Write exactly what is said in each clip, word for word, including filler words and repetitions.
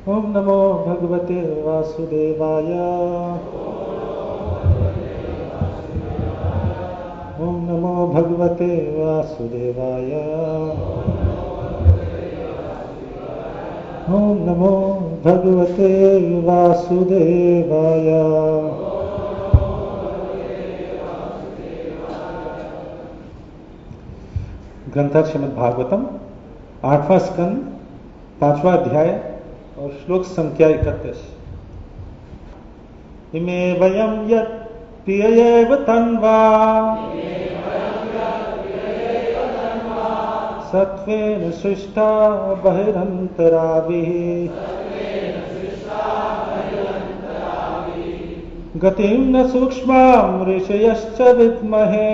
ओम नमो भगवते वासुदेवाय। ओम नमो भगवते वासुदेवाय। ओम नमो भगवते वासुदेवाय। ग्रंथ श्रीमद् भागवतम आठवां स्कंद पांचवा अध्याय और श्लोक संख्या इकतीस। इमे वयम यत् प्रियैव तन्वा सत्वेन सृष्टा बहिरन्तराभिः गतिं न सूक्ष्मां ऋषयश्च विद्महे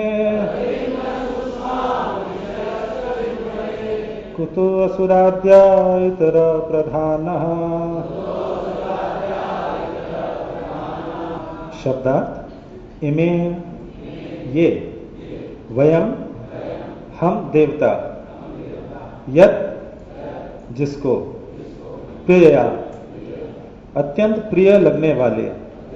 कुतो असुराद्या इतर प्रधानः। शब्दार्थ इमे ये वयम हम देवता यत जिसको प्रियया अत्यंत प्रिय लगने वाले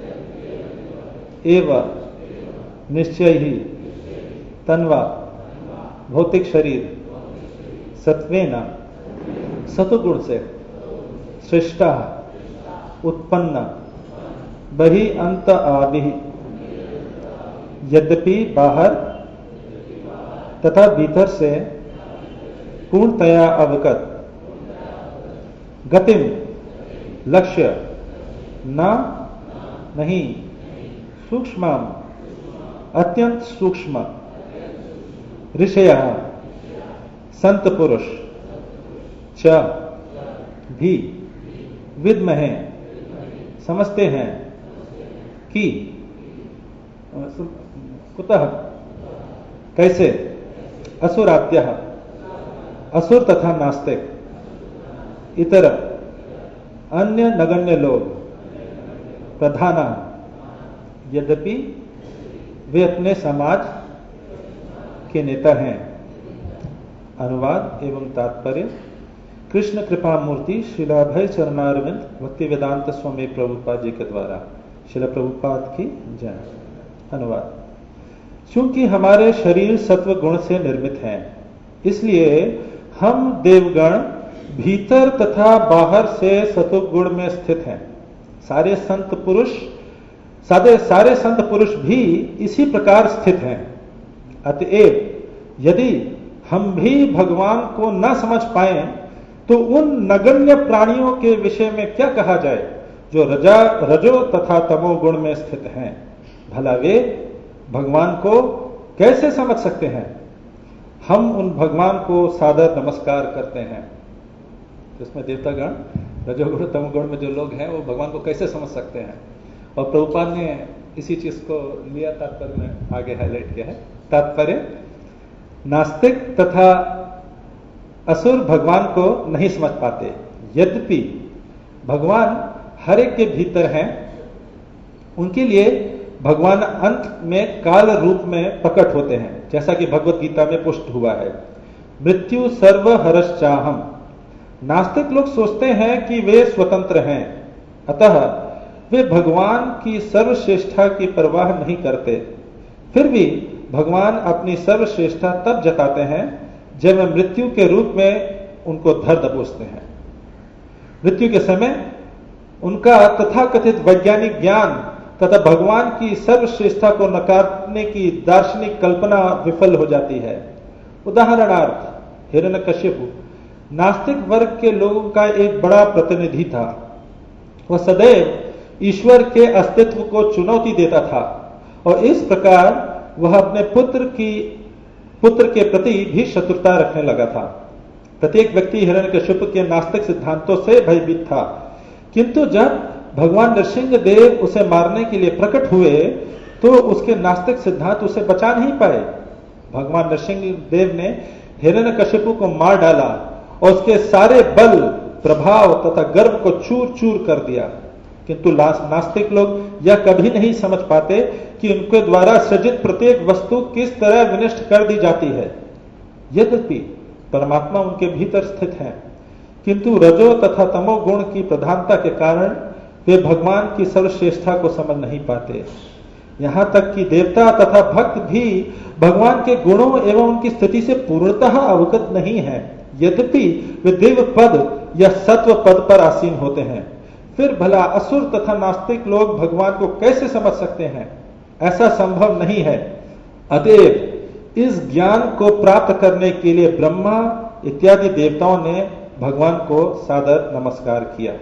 एवं निश्चय ही तन्वा भौतिक शरीर सत्वेन सतुगुण से सृष्टा उत्पन्न बहि अंत आदि यद्यपि बाहर तथा भीतर से पूर्णतया अवगत गतिम लक्ष्य न नहीं सूक्ष्म अत्यंत सूक्ष्म ऋषय संत पुरुष च भी विद्महे समझते हैं कि कुतः कैसे असुराद्य असुर तथा नास्तिक इतर अन्य नगण्य लोग प्रधान यद्यपि वे अपने समाज के नेता हैं। अनुवाद एवं तात्पर्य। कृष्ण कृपा मूर्ति श्रीला भय चरणारविंद भक्ति वेदांत स्वामी प्रभुपाद जी के द्वारा श्रील प्रभुपाद की जय। अनुवाद। चूंकि हमारे शरीर सत्व गुण से निर्मित हैं, इसलिए हम देवगण भीतर तथा बाहर से सत्व गुण में स्थित हैं। सारे संत पुरुष सारे सारे संत पुरुष भी इसी प्रकार स्थित हैं। अतएव यदि हम भी भगवान को न समझ पाए तो उन नगण्य प्राणियों के विषय में क्या कहा जाए जो रजा रजो तथा तमो गुण में स्थित हैं। भला वे भगवान को कैसे समझ सकते हैं। हम उन भगवान को सादर नमस्कार करते हैं। इसमें देवतागण रजोगुण तमोगुण में जो लोग हैं वो भगवान को कैसे समझ सकते हैं। और प्रभुपाद ने इसी चीज को लिया तात्पर्य में आगे हाईलाइट किया है। तात्पर्य नास्तिक तथा असुर भगवान को नहीं समझ पाते, यद्यपि भगवान हर एक के भीतर हैं। उनके लिए भगवान अंत में काल रूप में प्रकट होते हैं, जैसा कि भगवत गीता में पुष्ट हुआ है। मृत्यु सर्व हरश्चाहम। नास्तिक लोग सोचते हैं कि वे स्वतंत्र हैं, अतः वे भगवान की सर्वश्रेष्ठता की परवाह नहीं करते। फिर भी भगवान अपनी सर्वश्रेष्ठता तब जताते हैं जब वे मृत्यु के रूप में उनको धर दबोचते हैं। मृत्यु के समय उनका तथाकथित वैज्ञानिक ज्ञान तथा भगवान की सर्वश्रेष्ठता को नकारने की दार्शनिक कल्पना विफल हो जाती है। उदाहरणार्थ हिरण्यकश्यपु नास्तिक वर्ग के लोगों का एक बड़ा प्रतिनिधि था। वह सदैव ईश्वर के अस्तित्व को चुनौती देता था और इस प्रकार वह अपने पुत्र की पुत्र के प्रति भी शत्रुता रखने लगा था। प्रत्येक व्यक्ति हिरण्यकश्यप के नास्तिक सिद्धांतों से भयभीत था, किंतु जब भगवान नरसिंह देव उसे मारने के लिए प्रकट हुए तो उसके नास्तिक सिद्धांत उसे बचा नहीं पाए। भगवान नरसिंह देव ने हिरण्यकश्यप को मार डाला और उसके सारे बल प्रभाव तथा गर्व को चूर चूर कर दिया। किंतु नास्तिक लोग यह कभी नहीं समझ पाते कि उनके द्वारा सृजित प्रत्येक वस्तु किस तरह विनष्ट कर दी जाती है। यद्यपि परमात्मा उनके भीतर स्थित है, किंतु रजो तथा तमो गुण की प्रधानता के कारण वे भगवान की सर्वश्रेष्ठता को समझ नहीं पाते। यहां तक कि देवता तथा भक्त भी भगवान के गुणों एवं उनकी स्थिति से पूर्णतः अवगत नहीं है, यद्यपि वे देव पद या सत्व पद पर आसीन होते हैं। फिर भला असुर तथा नास्तिक लोग भगवान को कैसे समझ सकते हैं? ऐसा संभव नहीं है। अतएव इस ज्ञान को प्राप्त करने के लिए ब्रह्मा इत्यादि देवताओं ने भगवान को सादर नमस्कार किया।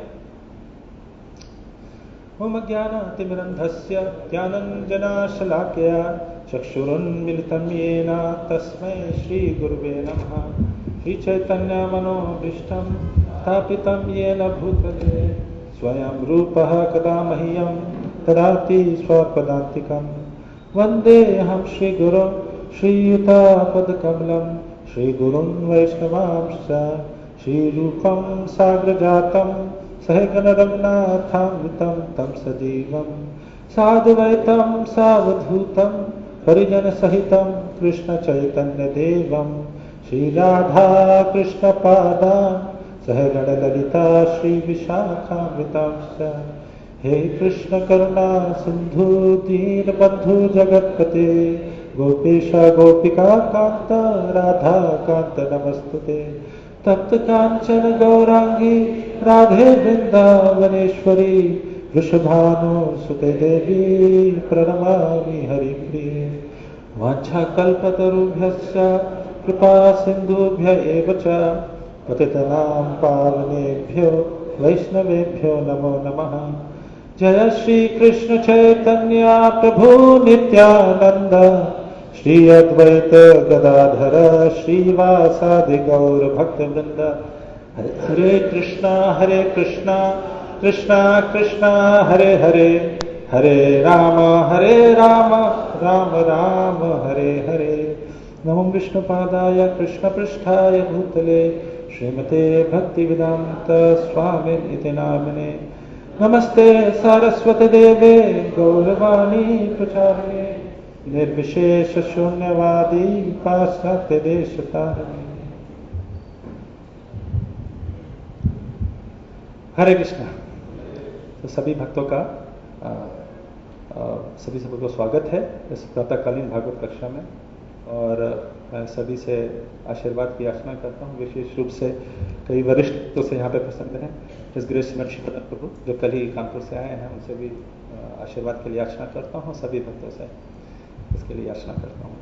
ओम ज्ञानातिमिरन्धस्य ज्ञानञ्जनशलाकया चक्षुरुन्मिलितं येन तस्मै श्रीगुरुवे नमः। श्रीचैतन्यमनोभीष्टं स्थापितं येन भूतले स्वयं रूपः कदा मह्यं ददाति स्वपदान्तिकं। वन्देऽहं श्रीगुरुं श्रीयुतापदकमलं श्रीगुरुं वैष्णवांश्च श्रीरूपं साग्रजातं सहगणरघुनाथामृतं तं सजीवं साद्वैतं सावधूतं परिजनसहितं कृष्णचैतन्यदेवं श्रीराधा कृष्णपादान् सहगणललिता श्रीविशाखामृतांश्च। हे कृष्ण करुणा सिंधु दीनबंधु जगत्पते गोपेश गोपिका कांत राधा कांत नमस्तुते। तप्त कांचन गौरांगी राधे वृंदावनेश्वरी वृषभानुसुते देवी प्रणमामि हरिप्रिये। वाञ्छाकल्पतरुभ्यश्च कृपा सिन्धुभ्य एव च पतितानां पावनेभ्यो वैष्णवेभ्यो नमो नमः। जय श्री कृष्ण चैतन्य प्रभु नित्यानंद श्री अद्वैत गदाधर श्रीवासादि गौर भक्त वृंद। हरे हरे कृष्णा हरे कृष्णा कृष्णा कृष्णा हरे हरे हरे राम हरे राम राम राम हरे हरे। नमो विष्णुपादाय कृष्णपृष्ठाय भूतले श्रीमते भक्तिवेदांत स्वामिने इति नामिने। नमस्ते सारस्वती देवे गौरवाणी प्रचारिणे निर्विशेष शून्यवादी पाश्चात्य देशतारिणे। हरे कृष्णा। तो सभी भक्तों का आ, आ, सभी सबको स्वागत है इस प्रातःकालीन भागवत कक्षा में। और मैं सभी से आशीर्वाद की याचना करता हूँ, विशेष रूप से कई वरिष्ठ तो से यहाँ पे पसंद हैं, इस गृह श्रीमद श्रीपद प्रभु जो कल ही कानपुर से आए हैं, उनसे भी आशीर्वाद के लिए याचना करता हूँ, सभी भक्तों से इसके लिए याचना करता हूँ।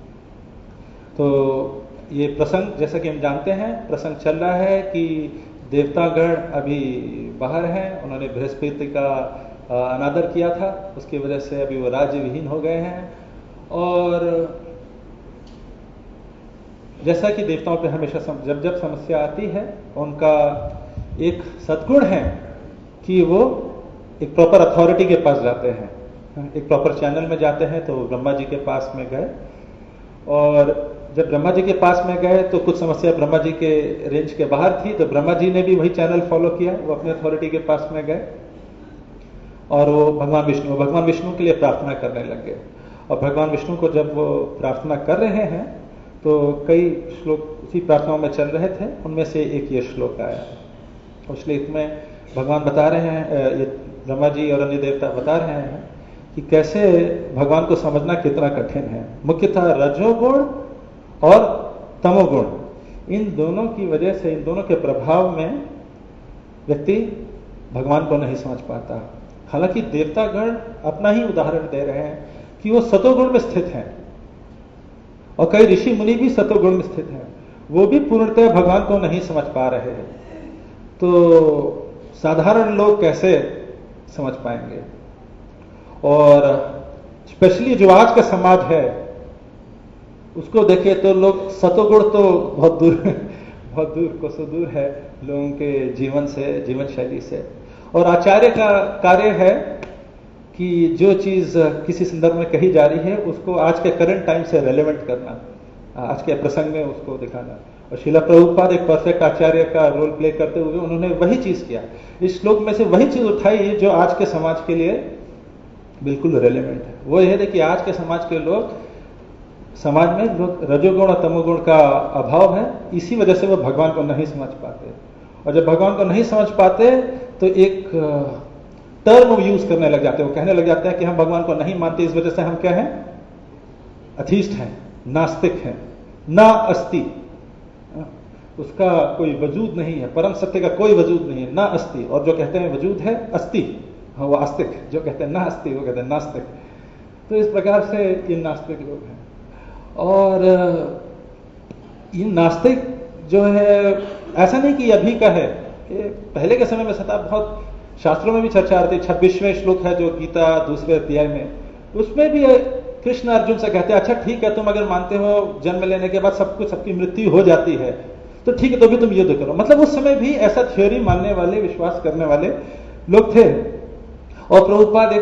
तो ये प्रसंग जैसा कि हम जानते हैं, प्रसंग चल रहा है कि देवतागण अभी बाहर हैं, उन्होंने बृहस्पति का अनादर किया था, उसकी वजह से अभी वो राज्य विहीन हो गए हैं। और जैसा कि देवताओं पे हमेशा सम, जब जब समस्या आती है, उनका एक सद्गुण है कि वो एक प्रॉपर अथॉरिटी के पास जाते हैं, एक प्रॉपर चैनल में जाते हैं। तो ब्रह्मा जी के पास में गए, और जब ब्रह्मा जी के पास में गए तो कुछ समस्या ब्रह्मा जी के रेंज के बाहर थी, तो ब्रह्मा जी ने भी वही चैनल फॉलो किया, वो अपने अथॉरिटी के पास में गए और वो भगवान विष्णु भगवान विष्णु के लिए प्रार्थना करने लग गए। और भगवान विष्णु को जब वो प्रार्थना कर रहे हैं तो कई श्लोक उसी प्रार्थनाओं में चल रहे थे, उनमें से एक ये श्लोक आया। उस श्लोक में भगवान बता रहे हैं, ये ब्रह्मा जी और अन्य देवता बता रहे हैं कि कैसे भगवान को समझना कितना कठिन है। मुख्यतः रजोगुण और तमोगुण, इन दोनों की वजह से, इन दोनों के प्रभाव में व्यक्ति भगवान को नहीं समझ पाता। हालांकि देवतागण अपना ही उदाहरण दे रहे हैं कि वो सतोगुण में स्थित हैं, और कई ऋषि मुनि भी सतोगुण में स्थित हैं, वो भी पूर्णतः भगवान को नहीं समझ पा रहे हैं। तो साधारण लोग कैसे समझ पाएंगे? और स्पेशली जो आज का समाज है उसको देखे तो लोग सतोगुण तो बहुत दूर बहुत दूर को सो दूर है लोगों के जीवन से, जीवन शैली से। और आचार्य का कार्य है कि जो चीज किसी संदर्भ में कही जा रही है उसको आज के करंट टाइम से रेलेवेंट करना, आज के प्रसंग में उसको दिखाना। और श्रील प्रभुपाद एक परफेक्ट आचार्य का रोल प्ले करते हुए उन्होंने वही चीज किया, इस श्लोक में से वही चीज उठाई जो आज के समाज के लिए बिल्कुल रेलेवेंट है। वो यह है कि आज के समाज के लोग, समाज में लोग रजोगुण और तमोगुण का अभाव है, इसी वजह से वो भगवान को नहीं समझ पाते। और जब भगवान को नहीं समझ पाते तो एक टर्म यूज करने लग जाते हैं, वो कहने लग जाते हैं कि हम भगवान को नहीं मानते, इस वजह से हम क्या हैं, अथीस्ट हैं, नास्तिक हैं, ना अस्ति, उसका कोई वजूद नहीं है, परम सत्य का कोई वजूद नहीं है, ना अस्ति। और जो कहते हैं वजूद है अस्ति, हाँ वो आस्तिक, जो कहते हैं ना अस्ति वो कहते हैं नास्तिक। तो इस प्रकार से ये नास्तिक लोग हैं। और ये नास्तिक जो है ऐसा नहीं कि अभी का है, कि पहले के समय में सता बहुत शास्त्रों में भी चर्चा आती है। छब्बीसवें श्लोक है जो गीता दूसरे अध्याय में, उसमें भी कृष्ण अर्जुन से कहते हैं अच्छा ठीक है, तुम अगर मानते हो जन्म लेने के बाद सब कुछ, सबकी मृत्यु हो जाती है तो ठीक है, तो भी तुम युद्ध करो। मतलब उस समय भी ऐसा थ्योरी मानने वाले, विश्वास करने वाले लोग थे। और प्रभुपाद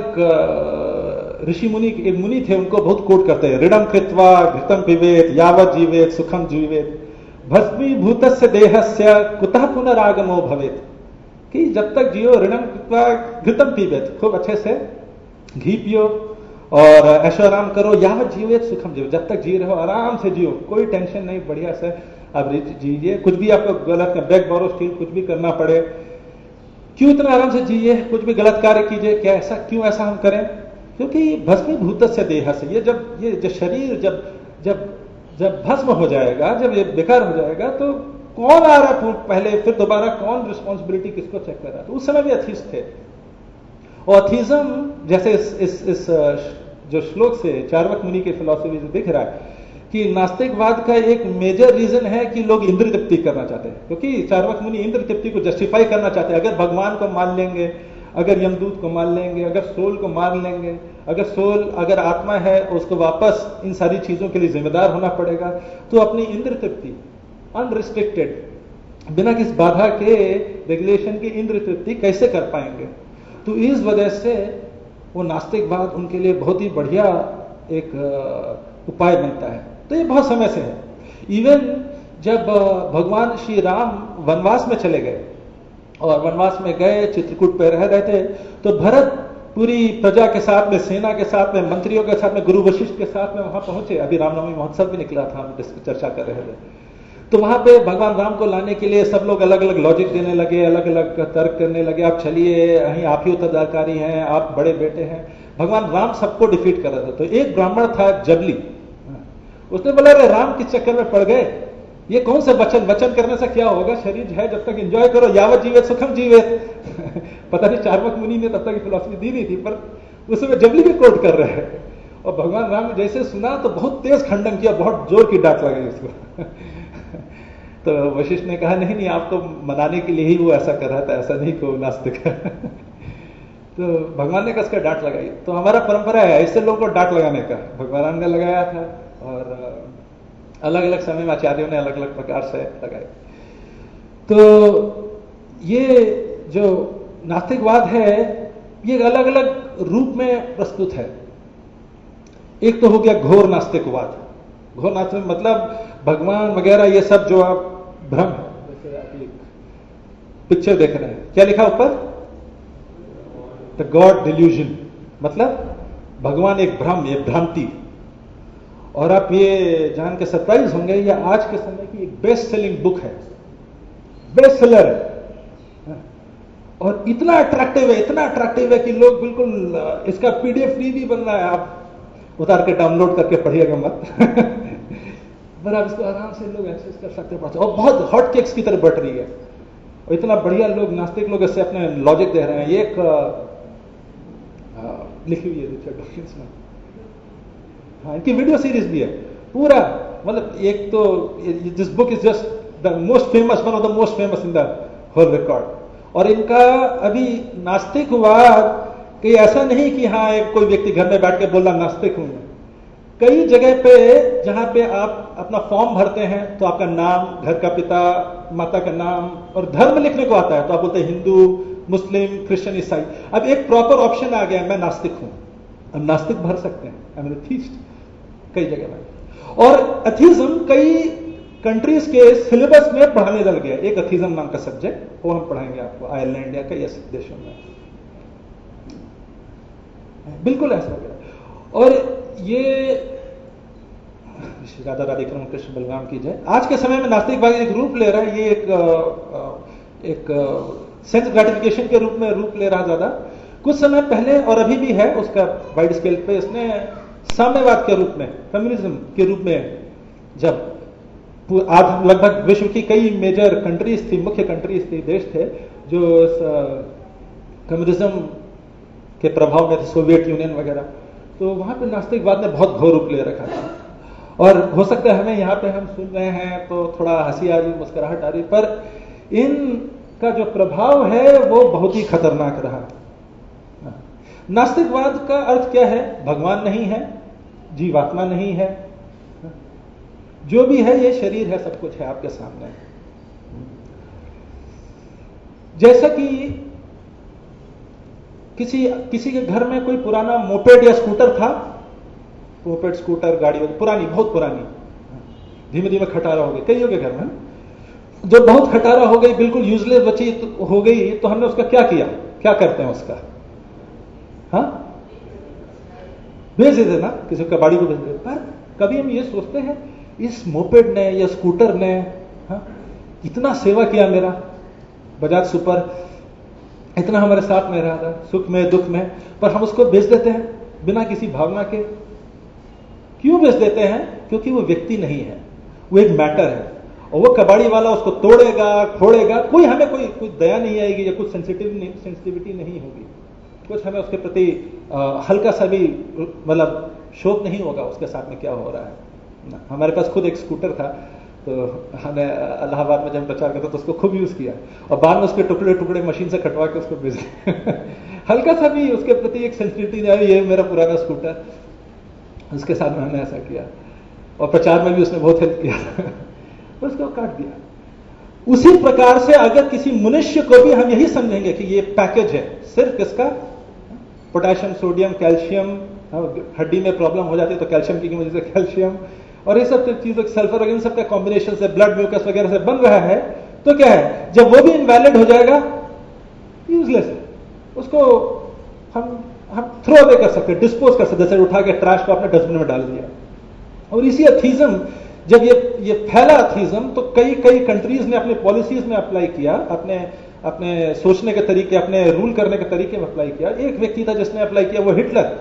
एक ऋषि मुनि, एक मुनि थे, उनको बहुत कोट करते हैं, ऋणम कृत्वा घृतम पिबेत यावत जीवेत सुखम जीवेत भस्मीभूतस्य देहस्य कुतः पुनरागमो भवेत, कि जब तक जियो ऋणम कृत्वा घृतम पिबेत, खूब अच्छे से घी पियो और ऐशो आराम करो, यावत जीवेत सुखम जीवेत, जब तक जी रहे हो आराम से जियो, कोई टेंशन नहीं, बढ़िया से आप जीजिए, कुछ भी आपको गलत बैग बोरो स्टील कुछ भी करना पड़े, क्यों इतना आराम से जिए, कुछ भी गलत कार्य कीजिए, क्या ऐसा, क्यों ऐसा हम करें? क्योंकि भस्मीभूत से देह से, ये जब ये जो शरीर जब जब जब भस्म हो जाएगा, जब ये बेकार हो जाएगा, तो कौन आ रहा है पहले, फिर दोबारा कौन रिस्पॉन्सिबिलिटी किसको चेक कर रहा है? तो उस समय भी अथीस्ट थे। और अथीज्म जैसे इस, इस, इस जो श्लोक से चार्वाक मुनि के फिलॉसफी से दिख रहा है कि नास्तिकवाद का एक मेजर रीजन है कि लोग इंद्र तृप्ति करना चाहते हैं, क्योंकि चार्वाक मुनि इंद्र तृप्ति को जस्टिफाई करना चाहते हैं। अगर भगवान को मान लेंगे, अगर यमदूत को मान लेंगे, अगर सोल को मान लेंगे, अगर सोल अगर आत्मा है उसको वापस इन सारी चीजों के लिए जिम्मेदार होना पड़ेगा, तो अपनी इंद्र तृप्ति अनरिस्ट्रिक्टेड, बिना किसी बाधा के, रेगुलेशन की इंद्र तृप्ति कैसे कर पाएंगे? तो इस वजह से वो नास्तिकवाद उनके लिए बहुत ही बढ़िया एक उपाय बनता है। तो ये बहुत समय से है। इवन जब भगवान श्री राम वनवास में चले गए और वनवास में गए, चित्रकूट पे रह रहे थे, तो भरत पूरी प्रजा के साथ में, सेना के साथ में, मंत्रियों के साथ में, गुरु वशिष्ठ के साथ में वहां पहुंचे। अभी रामनवमी महोत्सव भी निकला था, हम चर्चा कर रहे थे। तो वहां पे भगवान राम को लाने के लिए सब लोग अलग अलग लॉजिक देने लगे, अलग अलग तर्क करने लगे, आप चलिए, यहीं आप ही उत्तराधिकारी हैं, आप बड़े बेटे हैं। भगवान राम सबको डिफीट कर रहे थे। तो एक ब्राह्मण था जबली, उसने बोला अरे राम किस चक्कर में पड़ गए, ये कौन से वचन, वचन करने से क्या होगा, शरीर है जब तक एंजॉय करो, यावत जीवेत सुखम जीवेत। पता नहीं चार्वाक मुनि ने तब तक फिलॉसफी दी नहीं थी, पर उस समय जबली भी कोट कर रहे हैं। और भगवान राम ने जैसे सुना तो बहुत तेज खंडन किया, बहुत जोर की डांट लगाई उसको। तो वशिष्ठ ने कहा नहीं नहीं, आपको मनाने के लिए ही वो ऐसा कर रहा था, ऐसा नहीं को नास्तिक है। तो भगवान ने कसकर डांट लगाई। तो हमारा परंपरा है ऐसे लोगों को डांट लगाने का, भगवान ने लगाया था और अलग अलग समय में आचार्यों ने अलग अलग प्रकार से लगाए। तो ये जो नास्तिकवाद है ये अलग अलग रूप में प्रस्तुत है। एक तो हो गया घोर नास्तिकवाद। घोर नास्तिक मतलब भगवान वगैरह ये सब जो आप भ्रम है, जैसे आप एक पिक्चर देख रहे हैं, क्या लिखा ऊपर, द गॉड डिल्यूजन, मतलब भगवान एक भ्रम, ये भ्रांति। और आप ये जान के सरप्राइज होंगे, ये आज के समय की एक बेस्ट सेलिंग बुक है, बेस्ट सेलर है, और इतना अट्रैक्टिव है, इतना अट्रैक्टिव है कि लोग बिल्कुल, इसका पीडीएफ फ्री भी बन रहा है, आप उतार के डाउनलोड करके पढ़िएगा मत। पर आप इसको आराम से लोग एक्सेस कर सकते हैं, और बहुत हॉट केक्स की तरह बढ़ रही है, और इतना बढ़िया लोग, नास्तिक लोग इससे अपने लॉजिक दे रहे हैं। ये एक लिखी हुई है रिचर्ड डॉकिंस में, हाँ, इनकी वीडियो सीरीज भी है पूरा, मतलब एक तो this book is just the most famous, one of the most famous in the whole record. और इनका अभी नास्तिकवाद कि ऐसा नहीं कि हाँ एक कोई व्यक्ति घर में बैठ के बोला नास्तिक हूं, कई जगह पे जहां पे आप अपना फॉर्म भरते हैं तो आपका नाम, घर का पिता माता का नाम और धर्म लिखने को आता है, तो आप बोलते हैं हिंदू, मुस्लिम, क्रिश्चियन, ईसाई। अब एक प्रॉपर ऑप्शन आ गया, मैं नास्तिक हूं, अब नास्तिक भर सकते हैं, आई एम एथीस्ट कई जगह में। और एथीज्म कई कंट्रीज के सिलेबस में पढ़ाने लग गया, एक एथीज्म नाम का सब्जेक्ट, वो हम पढ़ाएंगे आपको आयरलैंड या कई ऐसे देशों में, बिल्कुल ऐसा हो गया। और ये राधा राधे कृष्ण कृष्ण बलराम की जय। आज के समय में नास्तिकवाद एक रूप ले रहा है, ये एक एक सेंस ग्रेटिफिकेशन के रूप में रूप ले रहा ज्यादा। कुछ समय पहले और अभी भी है उसका वाइड स्केल पे, इसने साम्यवाद के रूप में, कम्युनिज्म के रूप में, जब आज लगभग विश्व की कई मेजर कंट्रीज थी, मुख्य कंट्रीज थी, देश थे जो कम्युनिज्म के प्रभाव में थे, सोवियत यूनियन वगैरह, तो वहां पे नास्तिकवाद ने बहुत घोर रूप ले रखा था। और हो सकता है हमें यहाँ पे हम सुन रहे हैं तो थोड़ा हंसी आ रही, मुस्कुराहट आ रही, पर इनका जो प्रभाव है वो बहुत ही खतरनाक रहा। नास्तिकवाद का अर्थ क्या है? भगवान नहीं है, जीवात्मा नहीं है, जो भी है ये शरीर है, सब कुछ है आपके सामने। जैसा कि किसी किसी के घर में कोई पुराना मोपेड या स्कूटर था, मोपेड स्कूटर गाड़ी पुरानी, बहुत पुरानी, धीमे धीमे खटारा हो गई, कईयों के घर में जब बहुत खटारा हो गई, बिल्कुल यूजलेस बची तो हो गई, तो हमने उसका क्या किया? क्या करते हैं उसका? हाँ, भेज देते ना, किसी कबाड़ी को भेज देते। पर कभी हम ये सोचते हैं इस मोपेड ने या स्कूटर ने हाँ, इतना सेवा किया मेरा, बजाज सुपर इतना हमारे साथ में रहा था, सुख में दुख में, पर हम उसको बेच देते हैं बिना किसी भावना के। क्यों बेच देते हैं? क्योंकि वो व्यक्ति नहीं है, वो एक मैटर है, और वो कबाड़ी वाला उसको तोड़ेगा, फोड़ेगा, कोई हमें कोई कोई दया नहीं आएगी या कुछ सेंसिटिव नहीं, सेंसिटिविटी नहीं होगी, कुछ हमें उसके प्रति हल्का सा भी मतलब शोक नहीं होगा उसके साथ में क्या हो रहा है। हमारे पास खुद एक स्कूटर था, तो हमने इलाहाबाद में जब प्रचार करता तो उसको खूब यूज किया, और बाद में उसके टुकड़े टुकड़े मशीन से कटवा के उसको भेज हल्का सा भी उसके प्रति एक सेंसिटिविटी नहीं, ये मेरा पुराना स्कूटर, उसके साथ में हमने ऐसा किया, और प्रचार में भी उसने बहुत हेल्प किया उसको काट दिया। उसी प्रकार से अगर किसी मनुष्य को भी हम यही समझेंगे कि ये पैकेज है, सिर्फ किसका? पोटेशियम, सोडियम, कैल्शियम, हड्डी में प्रॉब्लम हो जाती है तो कैल्शियम की वजह से कैल्शियम, और ये सब चीजों, सल्फर वगैरह सब का कॉम्बिनेशन से ब्लड म्यूकस वगैरह से बन रहा है, तो क्या है, जब वो भी इनवैलिड हो जाएगा, यूजलेस है, उसको हम हम थ्रो अवे कर सकते, डिस्पोज कर सकते, जैसे उठा के ट्रैश को अपने डस्टबिन में डाल दिया। और इसी एथीज्म, जब ये ये फैला एथीज्म, तो कई कई कंट्रीज ने अपने पॉलिसीज में अप्लाई किया, अपने अपने सोचने के तरीके, अपने रूल करने के तरीके में अप्लाई किया। एक व्यक्ति था जिसने अप्लाई किया, वो हिटलर।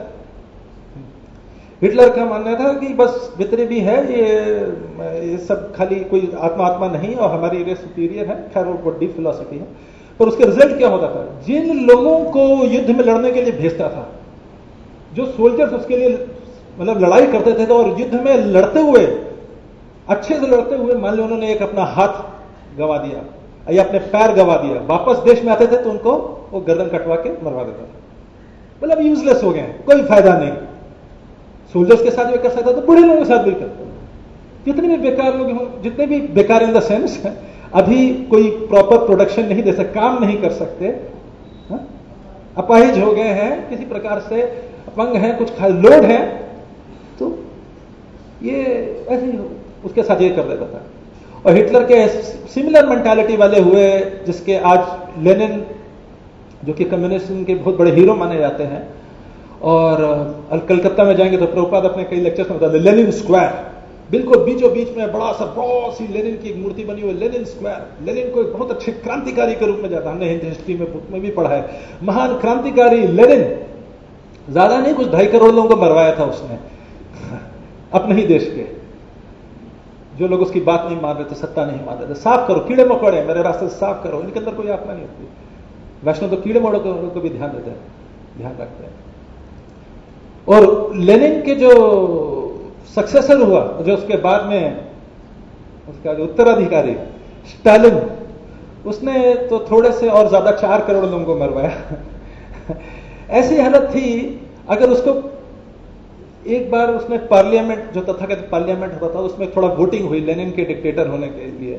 हिटलर का मानना था कि बस जितने भी है ये ये सब खाली कोई आत्मा आत्मा नहीं, और हमारी रेस सुपीरियर है, खैर वो डीप फिलॉसफी है। पर उसके रिजल्ट क्या होता था? जिन लोगों को युद्ध में लड़ने के लिए भेजता था, जो सोल्जर्स उसके लिए मतलब लड़ाई करते थे, तो और युद्ध में लड़ते हुए, अच्छे से लड़ते हुए, मान लो उन्होंने एक अपना हाथ गंवा दिया या अपने पैर गंवा दिया, वापस देश में आते थे तो उनको वो गर्दन कटवा के मरवा देता था। मतलब यूजलेस हो गए, कोई फायदा नहीं। सोल्जर्स के साथ भी कर सकता, तो बूढ़े लोगों के साथ भी करता। जितने भी बेकार लोग हों, जितने भी बेकार इन द सेंस अभी कोई प्रॉपर प्रोडक्शन नहीं दे सकते, काम नहीं कर सकते, अपाहिज हो गए हैं, किसी प्रकार से अपंग हैं, कुछ लोड है, तो ये ऐसे ही उसके साथ ये कर देता था। और हिटलर के सिमिलर मेंटालिटी वाले हुए, जिसके आज लेनिन, जो कि कम्युनिज्म के बहुत बड़े हीरो माने जाते हैं, और कलकत्ता में जाएंगे तो प्रभुपाद अपने कई लेक्चर्स में बताते हैं, लेनिन स्क्वायर, बिल्कुल बीचों बीच में बड़ा सा बहुत सी लेनिन की एक मूर्ति बनी हुई, लेनिन स्क्वायर। लेनिन को एक बहुत अच्छे क्रांतिकारी के रूप में जाता, हमने हिंदी हिस्ट्री में बुक में भी पढ़ा है, महान क्रांतिकारी लेनिन। ज्यादा नहीं, कुछ ढाई करोड़ लोगों को मरवाया था उसने अपने ही देश के, जो लोग उसकी बात नहीं मान रहे थे, सत्ता नहीं मान रहे थे। साफ करो, कीड़े मकोड़े मेरे रास्ते से साफ करो, इनके अंदर कोई आत्मा नहीं होती। वैष्णव तो कीड़े मकोड़ों को भी ध्यान देते हैं, ध्यान रखते हैं। और लेनिन के जो सक्सेसर हुआ, जो उसके बाद में उसका जो उत्तराधिकारी स्टालिन, उसने तो थोड़े से और ज्यादा चार करोड़ लोगों को मरवाया ऐसी हालत थी। अगर उसको एक बार उसने पार्लियामेंट, जो तथाकथित पार्लियामेंट होता था, उसमें थोड़ा वोटिंग हुई लेनिन के डिक्टेटर होने के लिए,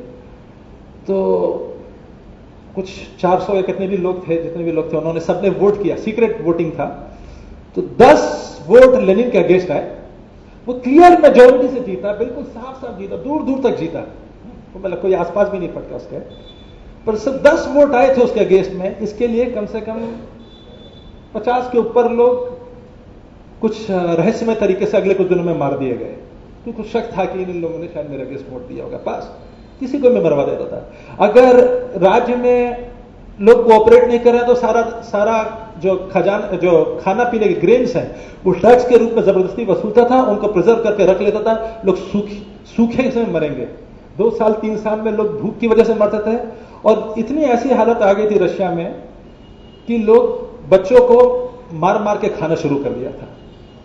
तो कुछ चार सौ या कितने भी लोग थे, जितने भी लोग थे, उन्होंने सबने वोट किया, सीक्रेट वोटिंग था, तो दस वोट लेनिन के अगेंस्ट आए। वो क्लियर मेजॉरिटी से जीता, बिल्कुल साफ साफ जीता, दूर दूर तक जीता, तो मतलब कोई आसपास भी नहीं पड़ता उसके, पर सिर्फ दस वोट आए थे उसके अगेंस्ट में। इसके लिए कम से कम पचास के ऊपर लोग कुछ रहस्यमय तरीके से अगले कुछ दिनों में मार दिए गए, तो कुछ शक था कि इन लोगों ने शायद मेरे अगेंस्ट वोट दिया होगा पास। किसी को भी मरवा देता था। अगर राज्य में लोग कोऑपरेट नहीं कर रहे तो सारा सारा जो खजान जो खाना पीने के ग्रेन्स हैं वो टैक्स के रूप में जबरदस्ती वसूलता था, उनको प्रिजर्व करके रख लेता था। लोग सूखे सूखे से मरेंगे, दो साल तीन साल में लोग भूख की वजह से मरते थे। और इतनी ऐसी हालत आ गई थी रशिया में कि लोग बच्चों को मार मार के खाना शुरू कर दिया था।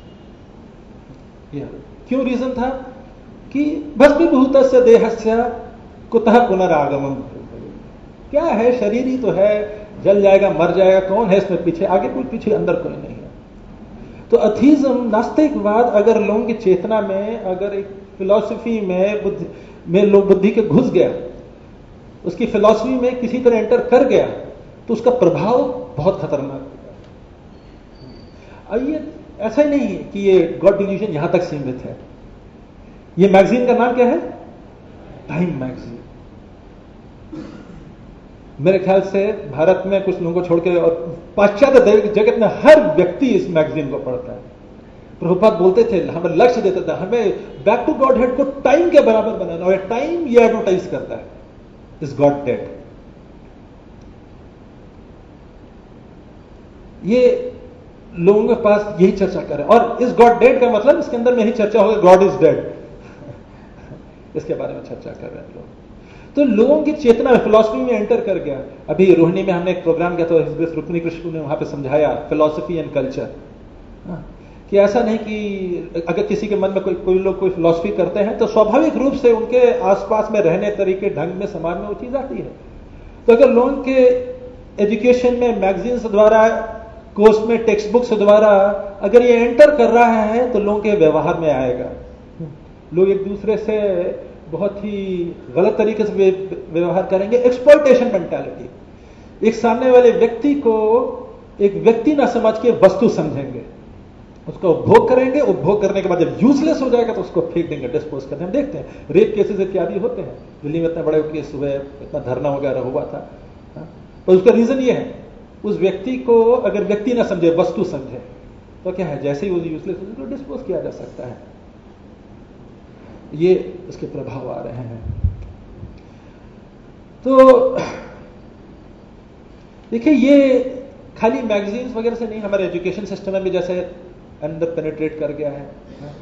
क्यों? रीजन था कि भस्मीभूतस्य देहस्य कुतः पुनरागमन। क्या है, शरीर ही तो है, जल जाएगा मर जाएगा, कौन है इसमें पीछे, आगे कोई पीछे अंदर कोई नहीं है। तो अथीज्म, नास्तिकवाद अगर लोगों की चेतना में, अगर एक फिलॉसफी में बुद्धि में लोग बुद्धि के घुस गया, उसकी फिलॉसफी में किसी तरह एंटर कर गया, तो उसका प्रभाव बहुत खतरनाक होगा। अब ये ऐसा ही नहीं है कि ये गॉड डिल्यूजन यहां तक सीमित है। ये मैगजीन का नाम क्या है? Time magazine. मेरे ख्याल से भारत में कुछ लोगों को छोड़ के और पाश्चात्य जगत में हर व्यक्ति इस मैगजीन को पढ़ता है। प्रभुपाद बोलते थे, हमें लक्ष्य देता था, हमें बैक टू गॉड हेड को टाइम के बराबर बनाना, और टाइम ये एडवर्टाइज करता है इस गॉड डेड। ये लोगों के पास यही चर्चा करें, और इस गॉड डेड का मतलब इसके अंदर में यही चर्चा होगा, गॉड इज डेड। इसके बारे में चर्चा कर रहे हैं लोग। तो लोगों की चेतना फिलॉसफी में एंटर कर गया। अभी रोहिणी में हमने एक प्रोग्राम किया तो रुक्मिणी कृष्ण ने वहां पे समझाया फिलॉसफी एंड कल्चर, कि ऐसा नहीं कि अगर किसी के मन में कोई कोई लोग कोई फिलॉसफी करते हैं तो स्वाभाविक रूप से उनके आसपास में रहने तरीके ढंग में समाज में वो चीज आती है। तो अगर लोगों के एजुकेशन में मैगजीन्स द्वारा, कोर्स में टेक्स्ट बुक्स द्वारा अगर ये एंटर कर रहा है तो लोगों के व्यवहार में आएगा। लोग एक दूसरे से बहुत ही गलत तरीके से व्यवहार करेंगे। एक्सप्लॉयटेशन मेंटालिटी, एक सामने वाले व्यक्ति को एक व्यक्ति ना समझ के वस्तु समझेंगे, उसका उपभोग करेंगे, उपभोग करने के बाद जब यूजलेस हो जाएगा तो उसको फेंक देंगे, डिस्पोज करते हैं। हम देखते हैं रेप केसेस इत्यादि होते हैं, दिल्ली में इतने बड़े केस हुए, इतना धरना वगैरह हुआ था। पर उसका रीजन ये है, उस व्यक्ति को अगर व्यक्ति ना समझे, वस्तु समझे, तो क्या है, जैसे ही वो यूजलेस हो उसको डिस्पोज किया जा सकता है। ये इसके प्रभाव आ रहे हैं। तो देखिए, ये खाली मैगजीन्स वगैरह से नहीं, हमारे एजुकेशन सिस्टम में भी जैसे अंदर पेनिट्रेट कर गया है।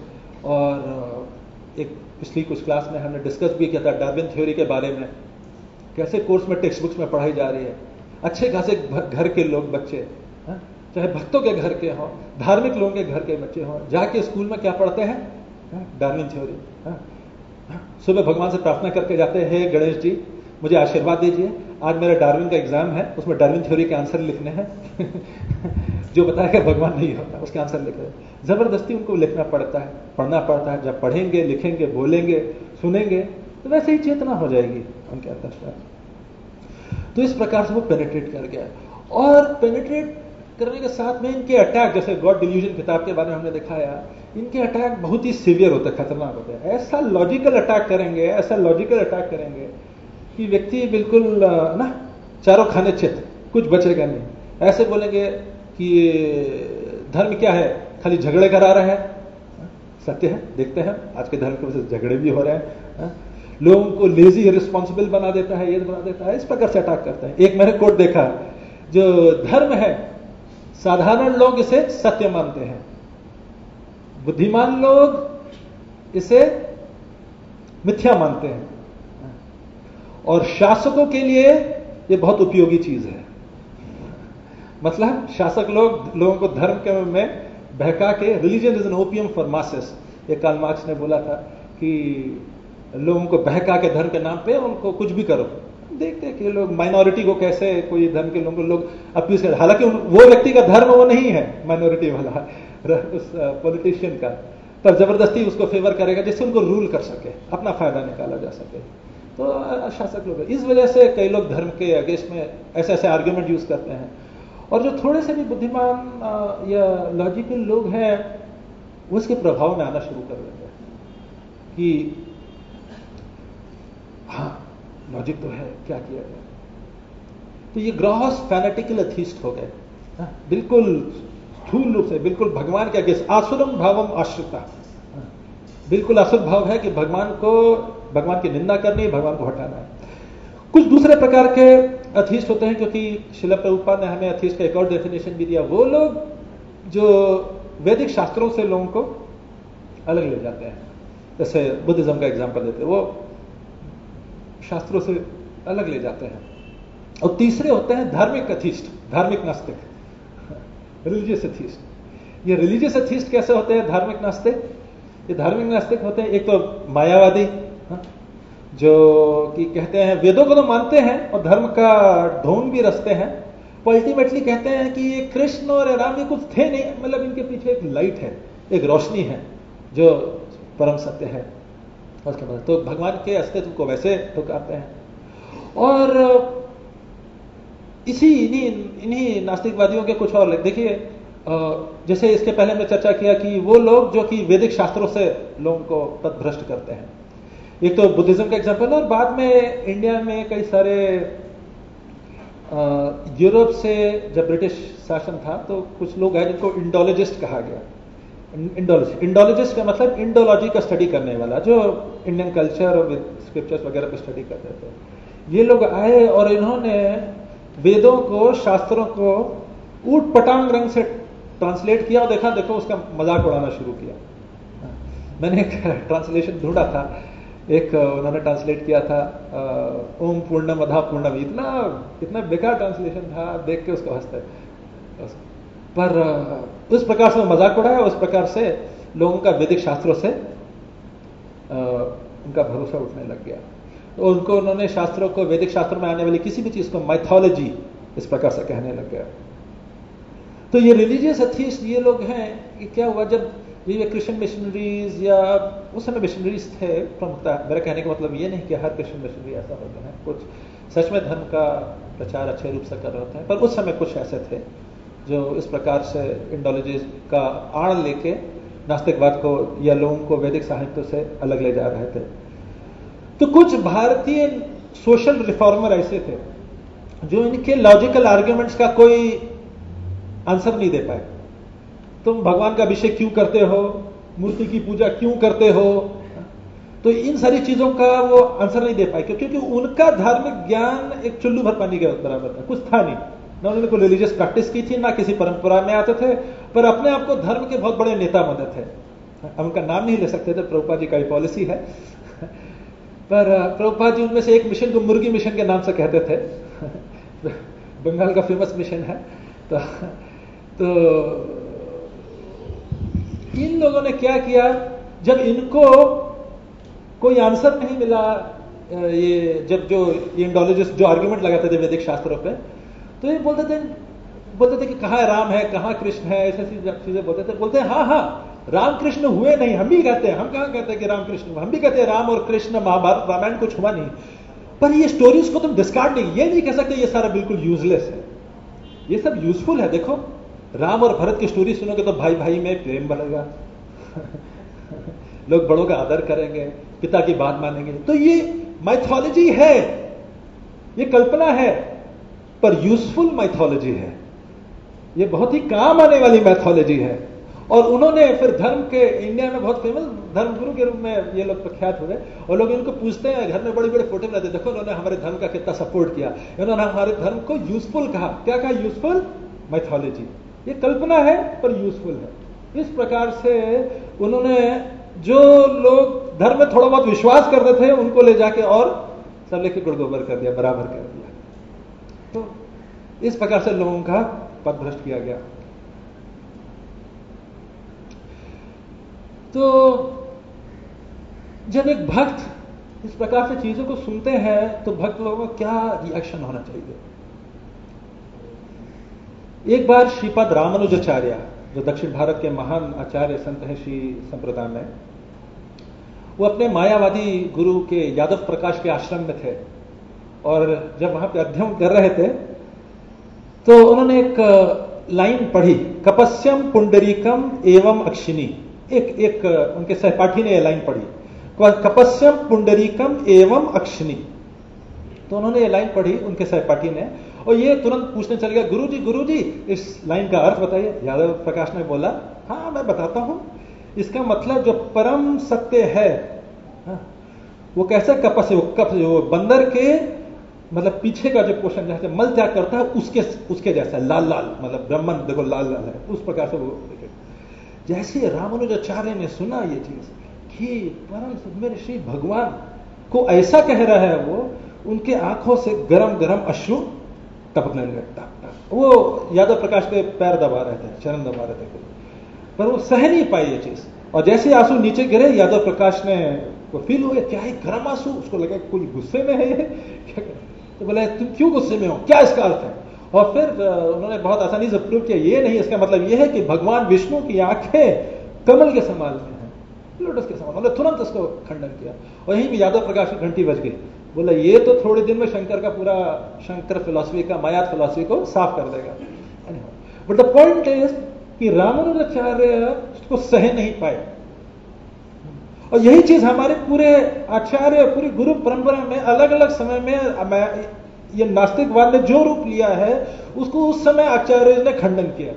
और एक पिछली कुछ क्लास में हमने डिस्कस भी किया था डार्विन थ्योरी के बारे में, कैसे कोर्स में टेक्स्ट बुक्स में पढ़ाई जा रही है। अच्छे खासे घर के लोग, बच्चे, चाहे भक्तों के घर के हों, धार्मिक लोगों के घर के बच्चे हों, जाके स्कूल में क्या पढ़ते हैं? Darwin theory. सुबह भगवान से प्रार्थना करके जाते हैं, गणेश जी मुझे आशीर्वाद दीजिए, आज मेरा डार्विन का एग्जाम है, उसमें डार्विन थ्योरी के आंसर लिखने हैं। जो बताएगा भगवान नहीं होता, उसके आंसर लिख रहे हैं। जबरदस्ती उनको लिखना पड़ता है, पढ़ना पड़ता है। जब पढ़ेंगे, लिखेंगे, बोलेंगे, सुनेंगे, तो वैसे ही चेतना हो जाएगी उनके अंदर। तो इस प्रकार से वो पेनिट्रेट कर गया। और पेनिट्रेट करने के साथ में इनके अटैक, जैसे गॉड डिल्यूजन किताब के बारे में हमने दिखाया, इनके अटैक बहुत ही सीवियर होते हैं, खतरनाक होते हैं। ऐसा लॉजिकल अटैक करेंगे, ऐसा लॉजिकल अटैक करेंगे कि व्यक्ति बिल्कुल ना चारों खाने चित, कुछ बचेगा नहीं। ऐसे बोलेंगे कि धर्म क्या है, खाली झगड़े करा रहे हैं। सत्य है, देखते हैं आज के धर्म की वजह से झगड़े भी हो रहे हैं। लोगों को लेजी रिस्पॉन्सिबल बना देता है, ये बना देता है, इस प्रकार से अटैक करते हैं। एक मैंने कोट देखा, जो धर्म है साधारण लोग इसे सत्य मानते हैं, बुद्धिमान लोग इसे मिथ्या मानते हैं, और शासकों के लिए यह बहुत उपयोगी चीज है। मतलब शासक लोग लोगों को धर्म के में बहका के, religion is an opium for masses, ये कार्ल मार्क्स ने बोला था कि लोगों को बहका के धर्म के नाम पे उनको कुछ भी करो। देखते हैं कि लोग माइनॉरिटी को कैसे, कोई धर्म के लोगों को लोग अपील कर, हालांकि वो व्यक्ति का धर्म वो नहीं है माइनॉरिटी वाला, उस पॉलिटिशियन का, पर जबरदस्ती उसको फेवर करेगा जिससे उनको रूल कर सके, अपना फायदा निकाला जा सके। तो शासक लोग, इस वजह से कई लोग धर्म के अगेंस्ट में ऐसे ऐसे आर्ग्यूमेंट यूज करते हैं। और जो थोड़े से भी बुद्धिमान या लॉजिकल लोग हैं, वो उसके प्रभाव में आना शुरू कर देते हैं कि हाँ लॉजिक तो है, क्या किया जाए। तो ये ग्रॉस फैनेटिकल एथीस्ट हो गए, बिल्कुल स्थूल रूप से, बिल्कुल भगवान के अगेंस्ट, आसुरम भावम आश्रिता, बिल्कुल असुर भाव है कि भगवान को भगवान की निंदा करनी है, भगवान को हटाना है। कुछ दूसरे प्रकार के अथीस्ट होते हैं, क्योंकि श्रील प्रभुपाद ने हमें अथीस्ट का एक और डेफिनेशन भी दिया। वो लोग जो वैदिक शास्त्रों से लोगों को अलग ले जाते हैं, जैसे बुद्धिज्म का एग्जांपल देते हैं, वो शास्त्रों से अलग ले जाते हैं। और तीसरे होते हैं धार्मिक अथीस्ट, धार्मिक नास्तिक, रिलीजियस अथीस्ट। ये रिलीजियस अथीस्ट कैसे होते हैं? धार्मिक नास्तिक, ये धार्मिक नास्तिक होते हैं एक तो मायावादी, हा? जो कि कहते हैं वेदों को तो मानते हैं और धर्म का ढोंग भी रचते हैं, पर अल्टीमेटली कहते हैं कि ये कृष्ण और राम ये कुछ थे नहीं, मतलब इनके पीछे एक लाइट है, एक रोशनी है जो परम सत्य है। उसके बाद तो भगवान के अस्तित्व को वैसे ठुकराते हैं। और इसी इन्हीं इन्हीं नास्तिकवादियों के कुछ और देखिए, जैसे इसके पहले हमने चर्चा किया कि वो लोग जो कि वैदिक शास्त्रों से लोगों को पथभ्रष्ट करते हैं, एक तो बुद्धिज्म का एग्जांपल है, और बाद में इंडिया में कई सारे यूरोप से जब ब्रिटिश शासन था तो कुछ लोग हैं जिनको इंडोलॉजिस्ट कहा गया। इंडोलॉजी इंडोलॉजिस्ट का मतलब इंडोलॉजी का स्टडी करने वाला, जो इंडियन कल्चर और स्क्रिप्चर्स वगैरह पे स्टडी करते थे। ये लोग आए और इन्होंने वेदों को, शास्त्रों को ऊट पटांग रंग से ट्रांसलेट किया और देखा देखो उसका मजाक उड़ाना शुरू किया। मैंने एक ट्रांसलेशन ढूंढा था, एक उन्होंने ट्रांसलेट किया था ओम पूर्णम अधा पूर्णम, इतना इतना बेकार ट्रांसलेशन था, देख के उसको हंसते। पर उस प्रकार से मजाक उड़ाया, उस प्रकार से लोगों का वैदिक शास्त्रों से उनका भरोसा उठने लग गया। तो उनको उन्होंने शास्त्रों को, वैदिक शास्त्रों में आने वाली किसी भी चीज को माइथोलॉजी इस प्रकार से कहने लग गया। तो ये रिलीजियस अथीस्ट ये लोग हैं कि क्या हुआ, जब ये क्रिश्चियन मिशनरीज या उस समय मिशनरीज थे प्रमुखता, मेरा कहने का मतलब ये नहीं कि हर क्रिश्चियन मिशनरी ऐसा होते हैं, कुछ सच में धर्म का प्रचार अच्छे रूप से कर रहे होते हैं, पर उस समय कुछ ऐसे थे जो इस प्रकार से इंडोलॉजी का आड़ लेके नास्तिकवाद को या लोगों को वैदिक साहित्य से अलग ले जा रहे थे। तो कुछ भारतीय सोशल रिफॉर्मर ऐसे थे जो इनके लॉजिकल आर्ग्यूमेंट्स का कोई आंसर नहीं दे पाए। तुम भगवान का अभिषेक क्यों करते हो, मूर्ति की पूजा क्यों करते हो, तो इन सारी चीजों का वो आंसर नहीं दे पाए, क्योंकि उनका धार्मिक ज्ञान एक चुल्लू भर पानी के बराबर था, कुछ था नहीं। ना उन्होंने कोई रिलीजियस प्रैक्टिस की थी, ना किसी परंपरा में आते थे, पर अपने आप को धर्म के बहुत बड़े नेता मानते थे। हम उनका नाम नहीं ले सकते थे, प्रभुपाद जी का पॉलिसी है, पर प्रभुपाद जी उनमें से एक मिशन को मुर्गी मिशन के नाम से कहते थे। बंगाल का फेमस मिशन है। तो, तो इन लोगों ने क्या किया, जब इनको कोई आंसर नहीं मिला, ये जब जो इंडोलॉजिस्ट जो आर्ग्यूमेंट लगाते थे वैदिक शास्त्रों पे, तो ये बोलते थे बोलते थे कि कहाँ राम है, कहाँ कृष्ण है, ऐसी चीजें बोलते थे। बोलते हैं हाँ हाँ राम कृष्ण हुए नहीं, हम भी कहते हैं, हम कहाँ कहते हैं कि राम कृष्ण हुए, हम भी कहते हैं राम और कृष्ण महाभारत रामायण कुछ हुआ नहीं, पर ये स्टोरीज को तुम डिस्कार्ड नहीं, ये नहीं कह सकते ये सारा बिल्कुल यूजलेस है, ये सब यूजफुल है। देखो राम और भरत की स्टोरी सुनोगे तो भाई भाई में प्रेम बढ़ेगा, लोग बड़ों का आदर करेंगे, पिता की बात मानेंगे। तो ये माइथोलॉजी है, ये कल्पना है, पर यूजफुल माइथोलॉजी है, ये बहुत ही काम आने वाली माइथोलॉजी है। और उन्होंने फिर धर्म के, इंडिया में बहुत फेमस धर्मगुरु के रूप में ये लोग प्रख्यात हुए, और लोग इनको पूछते हैं, घर में बड़े बड़े फोटो बनाते, देखो उन्होंने हमारे धर्म का कितना सपोर्ट किया, इन्होंने हमारे धर्म को यूजफुल कहा। क्या कहा? यूजफुल माइथोलॉजी, ये कल्पना है पर यूजफुल है। इस प्रकार से उन्होंने जो लोग धर्म में थोड़ा बहुत विश्वास करते थे उनको ले जाके और सब लेके गुड़गोबर कर दिया, बराबर कर दिया। तो इस प्रकार से लोगों का पथभ्रष्ट किया गया। तो जब एक भक्त इस प्रकार से चीजों को सुनते हैं तो भक्त लोगों का क्या रिएक्शन होना चाहिए? एक बार श्रीपाद रामानुजाचार्य, जो दक्षिण भारत के महान आचार्य संत हैं श्री संप्रदाय में, वो अपने मायावादी गुरु के यादव प्रकाश के आश्रम में थे, और जब वहां पे अध्ययन कर रहे थे तो उन्होंने एक लाइन पढ़ी, कपस्यम पुंडरीकम एवं अक्षिणी। एक एक उनके सहपाठी ने यह लाइन पढ़ी, कपस्यम पुंडरीकम एवं अक्षिणी। तो उन्होंने ये लाइन पढ़ी उनके सहपाठी ने, और ये तुरंत पूछने चल गया, गुरुजी गुरुजी इस लाइन का अर्थ बताइए। यादव प्रकाश ने बोला, हाँ मैं बताता हूं, इसका मतलब जो परम सत्य है, हाँ, वो कैसे कपस है, वो कप जो बंदर के मतलब पीछे का जो पोषण जहां से मल त्याग करता है उसके उसके जैसा लाल लाल, मतलब ब्रह्मन देखो लाल लाल है, उस प्रकार से वो देखे। जैसे रामानुजाचार्य ने सुना ये चीज कि परम मेरे श्री भगवान को ऐसा कह रहा है, वो उनके आंखों से गरम गरम अश्रु टपकने लगे, टप टप। वो यादव प्रकाश के पैर दबा रहे थे, चरण दबा रहे थे, पर वो सह नहीं पाई ये चीज। और जैसे आंसू नीचे गिरे, यादव प्रकाश ने को फील हो गया क्या है गर्म आंसू, उसको लगा कोई गुस्से में है ये क्या कर? तो बोले तुम क्यों गुस्से में हो, क्या इसका अर्थ है? और फिर उन्होंने बहुत आसानी से प्रूव किया, ये नहीं, इसका मतलब ये है कि भगवान विष्णु की आंखें कमल के समान में है, लोटस के समान। उन्होंने तुरंत उसको खंडन किया। और यहीं भी यादव प्रकाश की घंटी बज गई। बोला ये तो थोड़े दिन में शंकर का पूरा शंकर फिलॉसफी का मायात फिलॉसफी को साफ कर देगा। बट द पॉइंट इज कि रामानुजाचार्य उसको सह नहीं पाए। और यही चीज हमारे पूरे आचार्य, पूरी गुरु परंपरा में अलग अलग समय में ये नास्तिकवाद ने जो रूप लिया है उसको उस समय आचार्य ने खंडन किया।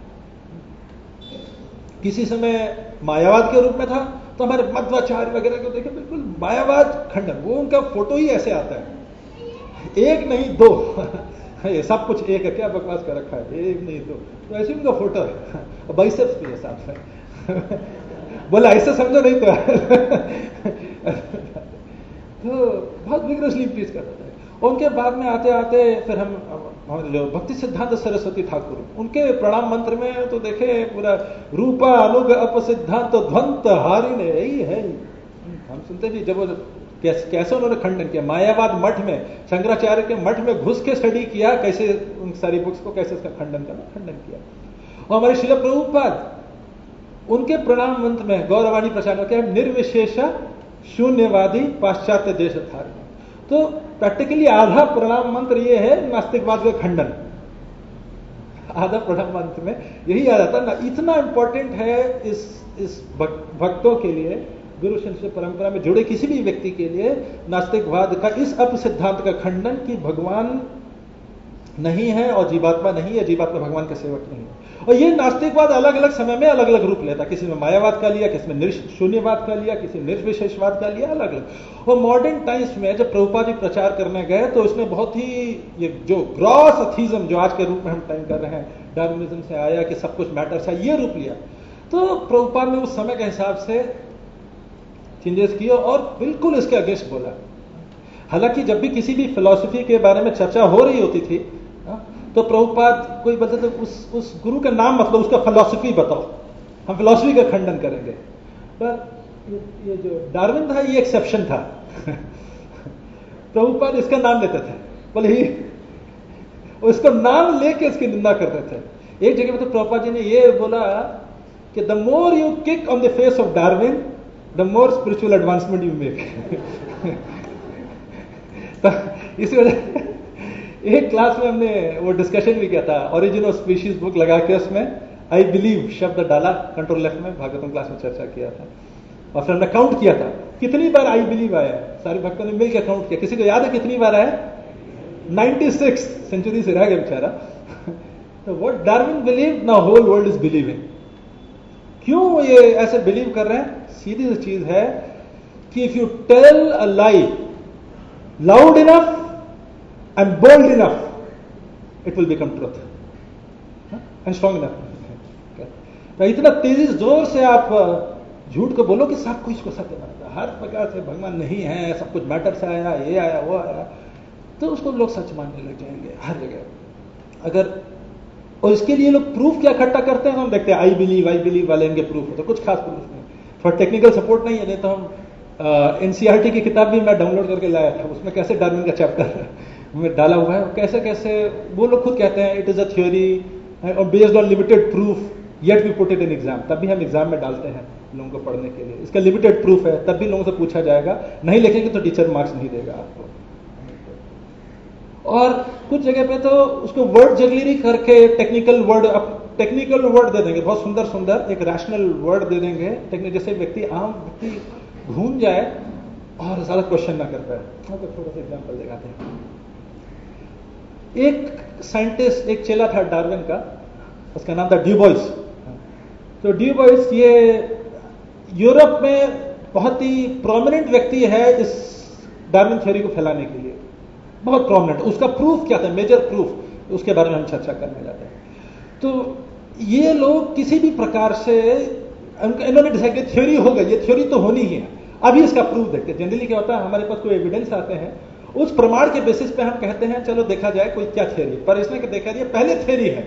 किसी समय मायावाद के रूप में था, तो हमारे मध्वाचार्य वगैरह को देखे बिल्कुल मायावाद खंडन, वो उनका फोटो ही ऐसे आता है, एक नहीं दो ये सब कुछ एक है, क्या बकवास कर रखा है, एक नहीं दो, तो ऐसे उनका फोटो है, बाइसेप्स भी है साथ में बोला ऐसे समझो नहीं तो तो बहुत विग्रसली प्लीज करता था। उनके बाद में आते आते फिर हम जो भक्ति सिद्धांत सरस्वती ठाकुर, उनके प्रणाम मंत्र में तो देखे पूरा रूपा अनुग अप सिद्धांत ध्वंत हारिने, यही है। हम सुनते भी जब कैसे, कैसे उन्होंने खंडन किया मायावाद मठ में, शंकराचार्य के मठ में घुस के स्टडी किया, कैसे उन सारी बुक्स को कैसे उसका खंडन करना, खंडन किया। और हमारे श्रील प्रभुपाद उनके प्रणाम मंत्र में गौरवाणी प्रचार में क्या, निर्विशेष शून्यवादी पाश्चात्य देश धारण। तो प्रैक्टिकली आधा प्रणाम मंत्र ये है नास्तिकवाद का खंडन, आधा प्रणाम मंत्र में यही आ जाता ना। इतना इंपॉर्टेंट है इस इस भक्तों के लिए, गुरु शिष्य परंपरा में जुड़े किसी भी व्यक्ति के लिए नास्तिकवाद का इस अप सिद्धांत का खंडन कि भगवान नहीं है और जीवात्मा नहीं है, जीवात्मा भगवान का सेवक नहीं है। और ये नास्तिकवाद अलग अलग समय में अलग अलग रूप लेता, किसी में मायावाद का लिया, किसी में शून्यवाद का लिया, किसी निर्विशेषवाद का लिया, अलग अलग। और मॉडर्न टाइम्स में जब प्रभुपाद जी प्रचार करने गए तो इसने बहुत ही ये जो ग्रॉस अथीज्म जो आज के रूप में हम टाइम कर रहे हैं, डार्विनिज्म से आया कि सब कुछ मैटर था, ये रूप लिया। तो प्रभुपाद ने उस समय के हिसाब से चेंजेस किए और बिल्कुल इसके अगेंस्ट बोला। हालांकि जब भी किसी भी फिलॉसफी के बारे में चर्चा हो रही होती थी तो प्रभुपाद कोई बोलते थे उस उस गुरु का नाम मतलब उसका फिलॉसफी बताओ, हम फिलॉसफी का खंडन करेंगे। पर ये जो डार्विन था ये एक्सेप्शन था प्रभुपाद इसका नाम लेते थे, बोले ही उसको नाम लेके इसकी निंदा करते थे। एक जगह पे तो प्रभुपाद जी ने ये बोला कि the more you kick on the face of Darwin the more spiritual advancement you make. तो इसी वजह एक क्लास में हमने वो डिस्कशन भी किया था, ओरिजिन ऑफ स्पीशीज बुक लगा के उसमें आई बिलीव शब्द डाला, कंट्रोल लेफ्ट में भागवतम क्लास में चर्चा किया था। और फिर हमने काउंट किया था कितनी बार आई बिलीव आया, सारे भक्तों ने मिलकर काउंट किया। किसी को याद है कितनी बार आया? छियानवे सेंचुरी से रह गया बेचारा। तो what Darwin believe now whole world is believing. क्यों ये ऐसे बिलीव कर रहे हैं? सीधी सी चीज है कि if you tell a lie loud enough and bold enough, it will become truth, huh? and strong enough. तो इतना तेजी जोर से आप झूठ को बोलो कि सब कुछ को सत्य मानता, हर प्रकार से भगवान नहीं है, सब कुछ मैटर से आया, ये आया वो आया, तो उसको लोग सच मानने लग जाएंगे हर जगह। अगर और इसके लिए लोग प्रूफ क्या इकट्ठा करते हैं, हम देखते हैं आई बिलीव आई बिलीव वाले इनके प्रूफ हो, तो कुछ खास प्रूफ नहीं, थोड़ा टेक्निकल सपोर्ट नहीं है। नहीं तो हम एनसीईआरटी की किताब भी मैं डाउनलोड करके लाया था, उसमें कैसे डार्विन का चैप्टर में डाला हुआ है, कैसे कैसे वो लोग खुद कहते हैं इट इज अ थ्योरी और based on limited proof yet we put it in exam. तब भी हम एग्जाम में डालते हैं लोगों को पढ़ने के लिए, इसका लिमिटेड प्रूफ है, तब भी लोगों से पूछा जाएगा, नहीं लिखेंगे तो टीचर मार्क्स नहीं देगा आपको। और कुछ जगह पे तो उसको वर्ड जगलीरी करके टेक्निकल वर्ड टेक्निकल वर्ड दे देंगे, बहुत सुंदर सुंदर एक रैशनल वर्ड दे देंगे, टेक्निक जैसे व्यक्ति आम व्यक्ति घूम जाए और ज्यादा क्वेश्चन ना कर पाए। तो थोड़ा सा एग्जाम्पल दिखाते हैं। एक साइंटिस्ट, एक चेला था डार्विन का, उसका नाम था ड्यूबॉइस। तो ड्यूबॉइस ये यूरोप में बहुत ही प्रोमिनेंट व्यक्ति है इस डार्विन थ्योरी को फैलाने के लिए, बहुत प्रोमिनेंट। उसका प्रूफ क्या था, मेजर प्रूफ, उसके बारे में हम चर्चा करने जाते हैं। तो ये लोग किसी भी प्रकार से इन्होंने डिसाइड किया थ्योरी हो गई, ये थ्योरी तो होनी ही है, अभी इसका प्रूफ देखते। जनरली क्या होता है, हमारे पास कोई एविडेंस आते हैं, उस प्रमाण के बेसिस पे हम कहते हैं चलो देखा जाए कोई क्या थ्योरी, पर इसने देखा दिया पहले थ्योरी है,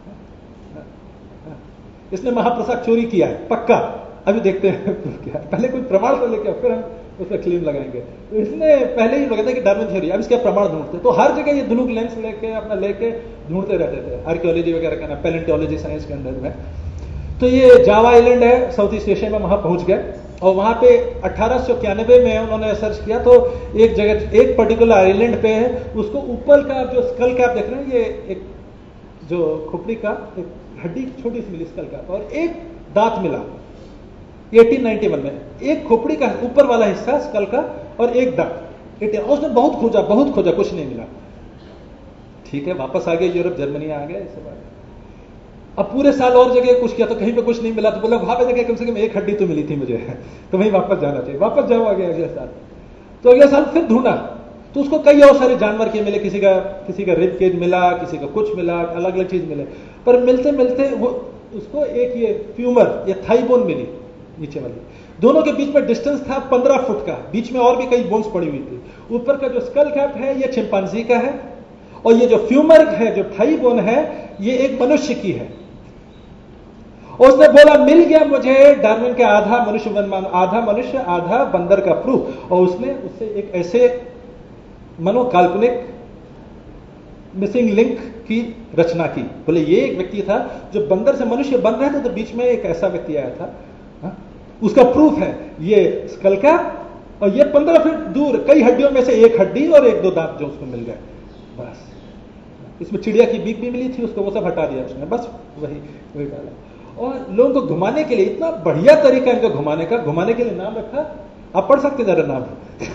इसने महाप्रसाद चोरी किया है पक्का, अभी देखते हैं क्या, पहले कोई प्रमाण तो लेके फिर हम उस पर क्लेम लगाएंगे। तो इसने पहले ही लगाया कि डार्विन थ्योरी, अब इसके प्रमाण ढूंढते, तो हर जगह ये धनुक लेंस लेके अपना लेके ढूंढते रहते थे, आर्कियोलॉजी वगैरह करना, पैलेंटोलॉजी साइंस के अंदर में। तो ये जावा आइलैंड है साउथ ईस्ट एशिया में, वहां पहुंच गए और वहां पे अठारह सौ इक्यानवे में उन्होंने सर्च किया, तो एक जगह एक पर्टिकुलर आइलैंड पे है, उसको ऊपर का जो स्कल कैप देख रहे हैं, ये एक जो खोपड़ी का एक हड्डी छोटी सी मिली स्कल कैप, और एक दांत मिला अठारह सौ इक्यानवे में, एक खोपड़ी का ऊपर वाला हिस्सा स्कल का और एक दांत। उसने बहुत खोजा बहुत खोजा, कुछ नहीं मिला। ठीक है, वापस आ गए यूरोप, जर्मनी आ गए, इसके बाद अब पूरे साल और जगह कुछ किया तो कहीं पे कुछ नहीं मिला, तो बोला वहां पे जगह कम से कम एक हड्डी तो मिली थी मुझे, तो वहीं वापस जाना चाहिए। वापस जाओ आगे अगले साल, तो अगले साल फिर ढूंढा, तो उसको कई और सारे जानवर के मिले, किसी का किसी का रिब केज मिला, किसी का कुछ मिला, अलग अलग चीज मिले, पर मिलते मिलते वो उसको एक ये फ्यूमर या थाई बोन मिली नीचे वाली, दोनों के बीच में डिस्टेंस था पंद्रह फुट का, बीच में और भी कई बोन्स पड़ी हुई थी। ऊपर का जो स्कल कैप है ये चिंपांजी का है, और ये जो फ्यूमर है, जो थाई बोन है, ये एक मनुष्य की है। उसने बोला मिल गया मुझे डार्विन के आधा मनुष्य आधा मनुष्य आधा बंदर का प्रूफ, और उसने उससे एक ऐसे मनोकाल्पनिक मिसिंग लिंक की रचना की। बोले ये एक व्यक्ति था जो बंदर से मनुष्य बन रहा था, तो बीच में एक ऐसा व्यक्ति आया था, हा? उसका प्रूफ है ये स्कल का, और ये पंद्रह फीट दूर कई हड्डियों में से एक हड्डी और एक दो दांत जो उसको मिल गए, बस। इसमें चिड़िया की बीक भी मिली थी, उसको वो सब हटा दिया उसने, बस वही वही डाला। और लोगों को घुमाने के लिए इतना बढ़िया तरीका इनको घुमाने का, घुमाने के लिए नाम रखा, आप पढ़ सकते जरा नाम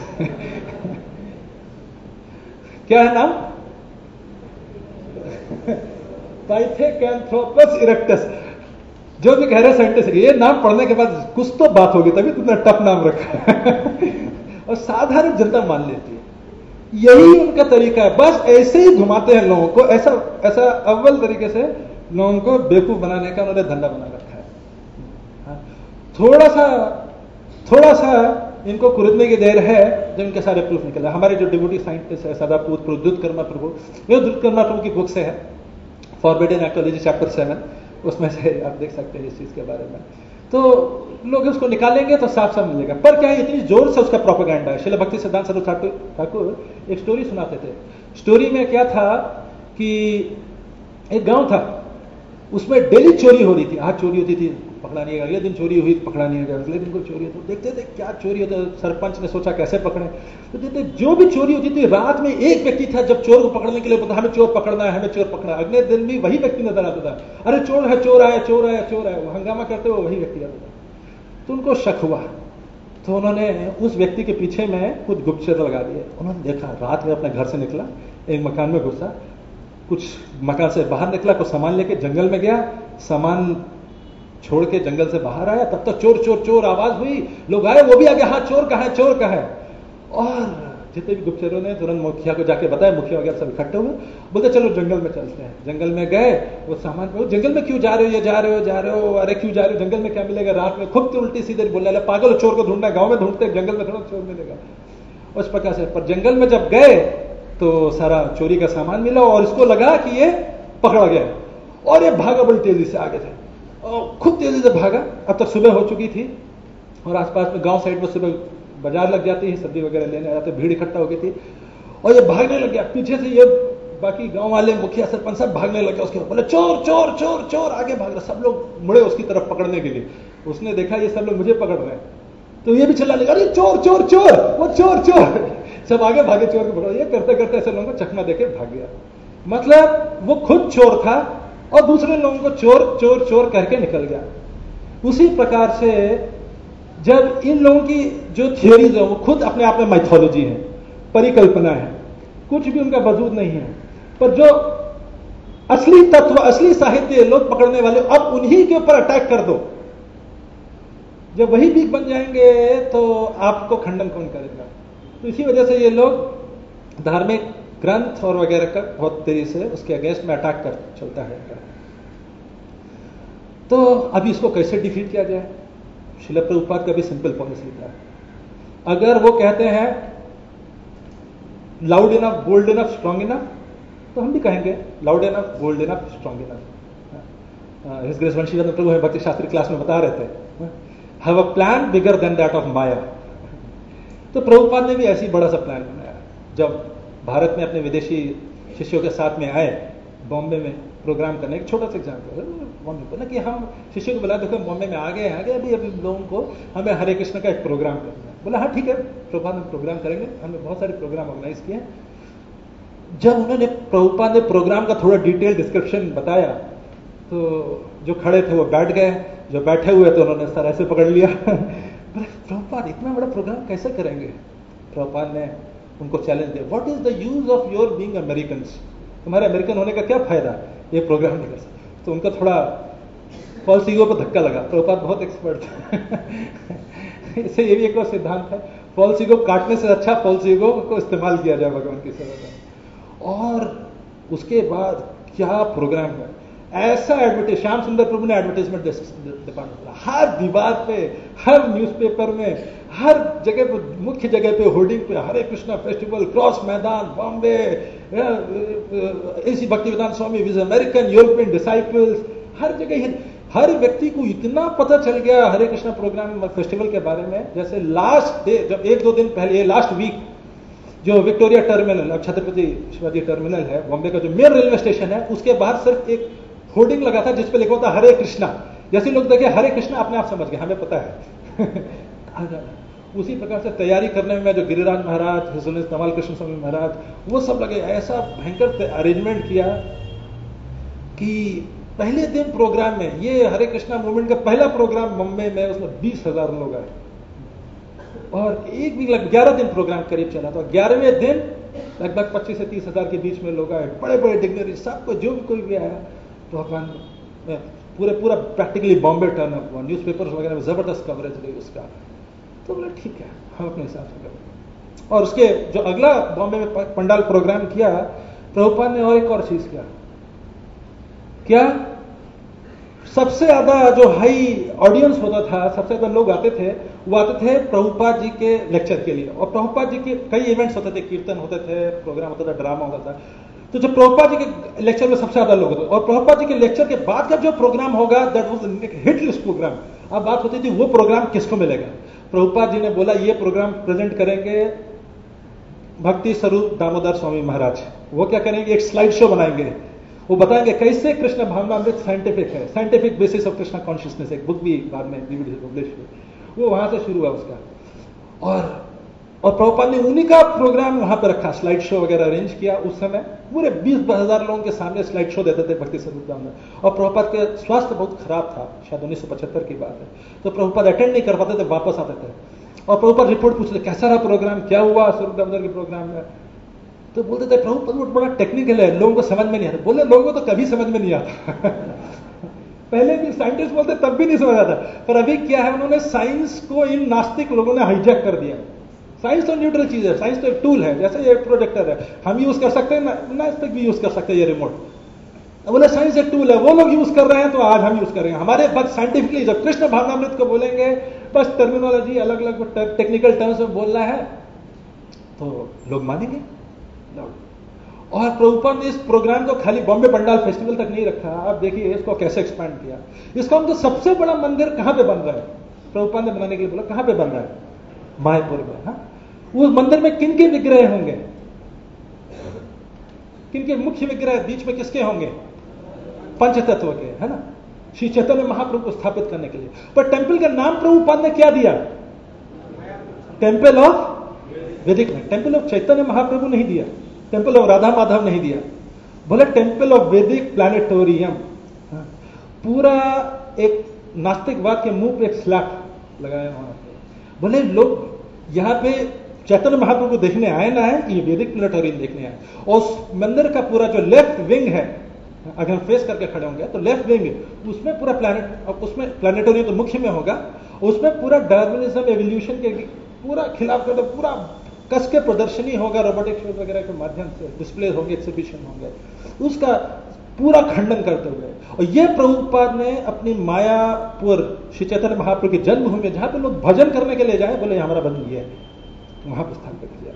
क्या है नाम? Pithecanthropus erectus. जो भी कह रहे साइंटिस्ट, ये नाम पढ़ने के बाद कुछ तो बात होगी, तभी तुमने टफ नाम रखा और साधारण जनता मान लेती है, यही उनका तरीका है। बस ऐसे ही घुमाते हैं लोगों को, ऐसा ऐसा अव्वल तरीके से लोगों को बेवकूफ बनाने का उन्होंने धंधा बना रखा है। हाँ? थोड़ा सा थोड़ा सा इनको कुरुदने की देर है जब इनके सारे प्रूफ निकल जाए। हमारे जो डिवोटी साइंटिस्ट है सदापुत प्रद्युत कर्मा प्रभु, ये द्युत कर्मा प्रभु की बुक से है, फॉरबिडन आर्कियोलॉजी चैप्टर सेवन, उसमें से आप देख सकते हैं इस चीज के बारे में। तो लोग उसको निकालेंगे तो साफ साफ मिलेगा। पर क्या है, इतनी जोर से उसका प्रोपेगेंडा है। श्रील भक्ति सिद्धांत स्वरूप ठाकुर एक स्टोरी सुनाते थे। स्टोरी में क्या था कि एक गांव था, उसमें डेली चोरी हो रही थी, आज चोरी होती थी पकड़ा नहीं गया, अगले दिन चोरी हुई पकड़ा नहीं गया, अगले दिन को चोरी होती, देखते थे क्या चोरी होती। सरपंच ने सोचा कैसे पकड़े, तो देखते जो भी चोरी होती थी रात में एक व्यक्ति था जब चोर को पकड़ने के लिए बोलता हमें चोर पकड़ना है, हमें चोर पकड़ना है, अगले दिन भी वही व्यक्ति नजर आता था, अरे चोर है चोर आया चोर आया चोर आया, वो हंगामा करते हुए वही व्यक्ति आता था। तो उनको शक हुआ, तो उन्होंने उस व्यक्ति के पीछे में कुछ गुप्तचर लगा दिए। उन्होंने देखा, रात में अपने घर से निकला, एक मकान में घुसा, कुछ मकान से बाहर निकला, कुछ सामान लेके जंगल में गया, सामान छोड़ के जंगल से बाहर आया, तब तक चोर चोर चोर आवाज हुई, लोग आए, वो भी आ गया, हाँ चोर कहाँ है चोर कहाँ है। और जितने भी गुप्तचरों ने तुरंत मुखिया को जाके बताया, मुखिया वगैरह सब इकट्ठे हुए, बोलते चलो जंगल में चलते हैं। जंगल में गए, वो सामान को, जंगल में क्यों जा रहे हो, ये जा रहे हो जा रहे हो, अरे क्यों जा रहे हो, जंगल में क्या मिलेगा, रात में खूब उल्टी सीधे बोलने लगे, पागल चोर को ढूंढना, गाँव में ढूंढते, जंगल में थोड़ा चोर मिलेगा, उस प्रकार से। पर जंगल में जब गए तो सारा चोरी का सामान मिला, और इसको लगा कि ये पकड़ा गया, और ये भागा बड़ी तेजी से आगे थे, और खुद तेजी से भागा। अब तक सुबह हो चुकी थी, और आसपास में गांव साइड में सुबह बाजार लग जाती है, सब्जी वगैरह लेने आते, भीड़ इकट्ठा हो गई थी, और ये भागने लग गया पीछे से। ये बाकी गांव वाले मुखिया सरपंच सब भागने लगे उसके, बोले चोर चोर चोर चोर, आगे भाग रहे, सब लोग मुड़े उसकी तरफ पकड़ने के लिए। उसने देखा ये सब लोग मुझे पकड़ रहे हैं, तो ये भी चिल्लाने लगा, अरे चोर चोर चोर, वो चोर चोर, सब आगे भागे चोर को पकड़ो। ये करते करते ऐसे लोगों को चकमा देके भाग गया। मतलब वो खुद चोर था और दूसरे लोगों को चोर चोर चोर करके निकल गया। उसी प्रकार से जब इन लोगों की जो थियोरीज है वो खुद अपने आप में माइथोलॉजी है, परिकल्पना है, कुछ भी उनका वजूद नहीं है, पर जो असली तत्व असली साहित्य लोग पकड़ने वाले, अब उन्हीं के ऊपर अटैक कर दो, जब वही भीख बन जाएंगे तो आपको खंडन कौन करेगा? तो इसी वजह से ये लोग धार्मिक ग्रंथ और वगैरह का बहुत तेजी से उसके अगेंस्ट में अटैक कर चलता है। तो अभी इसको कैसे डिफीट किया जाए? श्रील प्रभुपाद का भी सिंपल पॉलिसी था। अगर वो कहते हैं loud enough, bold enough, strong enough, तो हम भी कहेंगे loud enough, bold enough, strong enough. His grace Vanshidhar Prabhu है भक्ति शास्त्री क्लास में बता रहे थे, have a plan bigger than that of maya. तो प्रभुपाद ने भी ऐसी बड़ा सा प्लान बनाया। जब भारत में अपने विदेशी शिष्यों के साथ में आए बॉम्बे में प्रोग्राम करने, एक छोटा सा एग्जाम्पल बॉम्बे को ना कि हम शिष्यों को बुला, देखो बॉम्बे में आ गए आ गए अभी अभी लोगों को हमें हरे कृष्ण का एक प्रोग्राम करना है। बोला हाँ ठीक है प्रभुपाद हम प्रोग्राम करेंगे। हमने बहुत सारे प्रोग्राम ऑर्गेनाइज किए। जब उन्होंने प्रभुपाद ने प्रोग्राम का थोड़ा डिटेल डिस्क्रिप्शन बताया तो जो खड़े थे वो बैठ गए, जो बैठे हुए तो उन्होंने सर ऐसे पकड़ लिया। प्रभुपाद इतना बड़ा प्रोग्राम कैसे करेंगे? प्रभुपाद ने उनको चैलेंज दिया, what is the use of your being American? तुम्हारे अमेरिकन होने का क्या फायदा, ये प्रोग्राम नहीं कर सकते। तो उनका थोड़ा फॉल्स ईगो पर धक्का लगा। प्रभुपाद बहुत एक्सपर्ट थे। इससे ये भी एक और सिद्धांत है, फॉल्स ईगो काटने से अच्छा फॉल्स ईगो को इस्तेमाल किया जाए भगवान की सेवा में। और उसके बाद क्या प्रोग्राम है, ऐसा एडवर्टाइज, श्याम सुंदर प्रभु ने एडवर्टाइजमेंट डिपार्टमेंट, हर दीवार पे, हर न्यूज़पेपर में, हर जगह पे, मुख्य जगह पे, होर्डिंग पे हरे Krishna festival, cross Maidan, Bombay, AC Bhaktivedanta Swami with American European disciples, हर जगह हर व्यक्ति को इतना पता चल गया हरे कृष्णा प्रोग्राम फेस्टिवल के बारे में। जैसे लास्ट डे, जब एक दो दिन पहले, लास्ट वीक, जो विक्टोरिया टर्मिनल, अब छत्रपति शिवाजी टर्मिनल है बॉम्बे का, जो मेन रेलवे स्टेशन है, उसके बाहर सिर्फ एक होर्डिंग लगा था जिसपे लिखा था हरे कृष्णा। जैसे लोग देखे हरे कृष्णा अपने आप समझ गए, हमें पता है। उसी प्रकार से तैयारी करने में जो गिरिराज महाराज, धमाल कृष्ण स्वामी महाराज, वो सब लगे, ऐसा भयंकर अरेंजमेंट किया कि पहले दिन प्रोग्राम में, ये हरे कृष्णा मूवमेंट का पहला प्रोग्राम बॉम्बे में, उसमें बीस हजार लोग आए और एक भी लगभग ग्यारह दिन प्रोग्राम करीब चला। तो ग्यारहवें दिन लगभग पच्चीस से तीस हजार के बीच में लोग आए, बड़े बड़े डिग्नरी, सबको जो भी कोई भी आया। तो भगवान पूरे पूरा प्रैक्टिकली बॉम्बे टर्न अप हुआ, न्यूज़पेपर्स वगैरह में जबरदस्त कवरेज रही उसका। तो बोले ठीक है हम अपने हिसाब से करें। और उसके जो अगला बॉम्बे में पंडाल प्रोग्राम किया, प्रभुपाद ने और एक और चीज किया। क्या? सबसे ज्यादा जो हाई ऑडियंस होता था, सबसे ज्यादा लोग आते थे, वो आते थे प्रभुपाद जी के लेक्चर के लिए। और प्रभुपाद जी के कई इवेंट्स होते थे, कीर्तन होते थे, प्रोग्राम होता था, ड्रामा होता था। तो जो प्रभुपाद जी के लेक्चर में सबसे ज्यादा लोग होते थे, और प्रभुपाद जी के लेक्चर के बाद का जो प्रोग्राम होगा, that was hit list program. अब बात होती थी वो प्रोग्राम किसको मिलेगा। प्रभुपाद जी ने बोला ये प्रोग्राम प्रेजेंट करेंगे भक्ति स्वरूप दामोदर स्वामी महाराज। वो क्या करेंगे, एक स्लाइड शो बनाएंगे, वो बताएंगे कैसे कृष्ण भावनामृत साइंटिफिक है, scientific basis of Krishna consciousness, एक बुक भी बाद में डीवीडी पब्लिश हुई, वो वहां से शुरू हुआ उसका। और और प्रभुपाद ने उन्हीं का प्रोग्राम वहां पर रखा, स्लाइड शो वगैरह अरेंज किया। उस समय पूरे बीस हजार लोगों के सामने स्लाइड शो देते थे भक्ति स्वरूप दामोदर। और प्रभुपाद के स्वास्थ्य बहुत खराब था, शायद उन्नीस सौ पचहत्तर की बात है, तो प्रभुपाद अटेंड नहीं कर पाते थे, वापस आते थे और प्रभुपाद रिपोर्ट पूछते कैसा रहा प्रोग्राम, क्या हुआ स्वरूप दामोदर के प्रोग्राम में। तो बोलते थे प्रभुपाद बड़ा टेक्निकल है, लोगों को समझ में नहीं आता। बोले लोगों को तो कभी समझ में नहीं आता। पहले भी साइंटिस्ट बोलते तब भी नहीं समझ आता, पर अभी क्या है, उन्होंने साइंस को इन नास्तिक लोगों ने हाईजैक कर दिया। साइंस तो न्यूट्रल चीज है, साइंस तो एक टूल है, जैसे ये प्रोजेक्टर है, हम यूज कर सकते हैं, नास्तिक भी यूज कर सकते हैं ये रिमोट। बोले साइंस एक टूल है, वो लोग यूज कर रहे हैं तो आज हम यूज करेंगे। हमारे बस साइंटिफिकली जब कृष्ण भावनामृत को बोलेंगे, बस टर्मिनोलॉजी अलग अलग टेक्निकल टर्म्स में बोलना है तो लोग मानेंगे। और प्रभुपाद ने इस प्रोग्राम को खाली बॉम्बे पंडाल फेस्टिवल तक नहीं रखा। आप देखिए इसको कैसे एक्सपैंड किया। इसका उनका सबसे बड़ा मंदिर कहां पे बन रहा है, प्रभुपाद ने बनाने के लिए बोला कहां पे बन रहा है, मायापुर में। हाँ, उस मंदिर में किन के विग्रह होंगे, किन के मुख्य विग्रह बीच में किसके होंगे, पंचतत्व के, है ना, श्री चैतन्य महाप्रभु को स्थापित करने के लिए। पर टेंपल का नाम प्रभुपाद ने क्या दिया, temple of Vedic, temple of Chaitanya Mahaprabhu नहीं दिया, टेंपल ऑफ राधा माधव नहीं दिया, बोले टेंपल ऑफ वैदिक प्लैनेटोरियम। पूरा एक नास्तिकवाद के मुंह पे एक स्लैप लगाया वहां पे। बोले लोग यहां पे चैतन्य महाप्रभु को देखने आए ना है, ये वैदिक प्लैनेटोरियम देखने आए। और उस मंदिर का पूरा जो लेफ्ट विंग है, अगर हम फेस करके खड़े होंगे तो लेफ्ट विंग उसमें पूरा प्लैनेट, उसमें प्लैनेटोरियम तो मुख्य में होगा, उसमें पूरा डार्विनिज्म एवोल्यूशन के पूरा खिलाफ कर, पूरा कस के प्रदर्शनी होगा, रोबोटिक शो वगैरह के माध्यम से डिस्प्ले होंगे, एक्सिबिशन होंगे, उसका पूरा खंडन करते हुए। और यह प्रभुपाद ने अपनी मायापुर श्री चैतन्य महाप्रभु की जन्मभूमि, जहां पे लोग भजन करने के लिए जाए, बोले हमारा बंधु ये है, वहां पर स्थापित किया।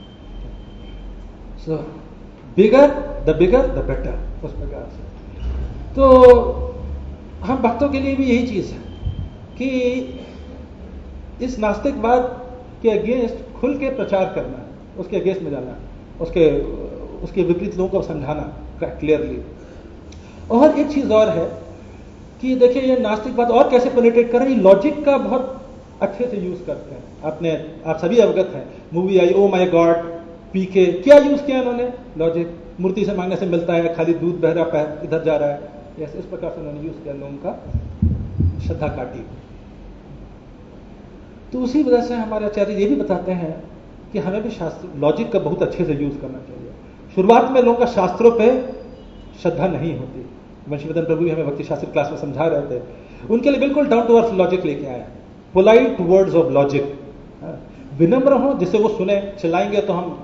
So bigger the bigger the better, उस प्रकार से। तो हम भक्तों के लिए भी यही चीज है कि इस नास्तिकवाद के अगेंस्ट खुल के प्रचार करना, उसके अगेंस्ट में जाना, उसके उसके विपरीत लोगों को समझाना क्लियरली। और एक चीज और है कि देखिए ये नास्तिकवाद और कैसे पेनिट्रेट कर रहे हैं, लॉजिक का बहुत अच्छे से यूज करते हैं। आपने आप सभी अवगत हैं, मूवी आई ओ माय गॉड, पीके, क्या यूज किया उन्होंने? लॉजिक। मूर्ति से मांगने से मिलता है, खाली दूध बह रहा है, इधर जा रहा है, इस प्रकार से उन्होंने यूज किया लोगों का श्रद्धा काटी। तो उसी वजह से हमारे आचार्य ये भी बताते हैं कि हमें भी शास्त्र लॉजिक का बहुत अच्छे से यूज करना चाहिए। शुरुआत में लोगों का शास्त्रों पे श्रद्धा नहीं होती। वंशीवर्धन प्रभु भी हमें भक्ति शास्त्र क्लास में समझा रहे थे, उनके लिए बिल्कुल डाउन टू अर्थ लॉजिक लेके आए, पोलाइट वर्ड्स ऑफ लॉजिक, विनम्र हो जिसे वो सुने, चिल्लाएंगे तो हम,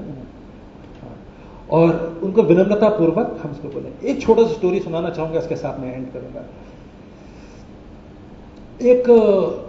और उनको विनम्रता पूर्वक हम उसको बोले। एक छोटा सा स्टोरी सुनाना चाहूंगा, इसके साथ मैं एंड करूंगा। एक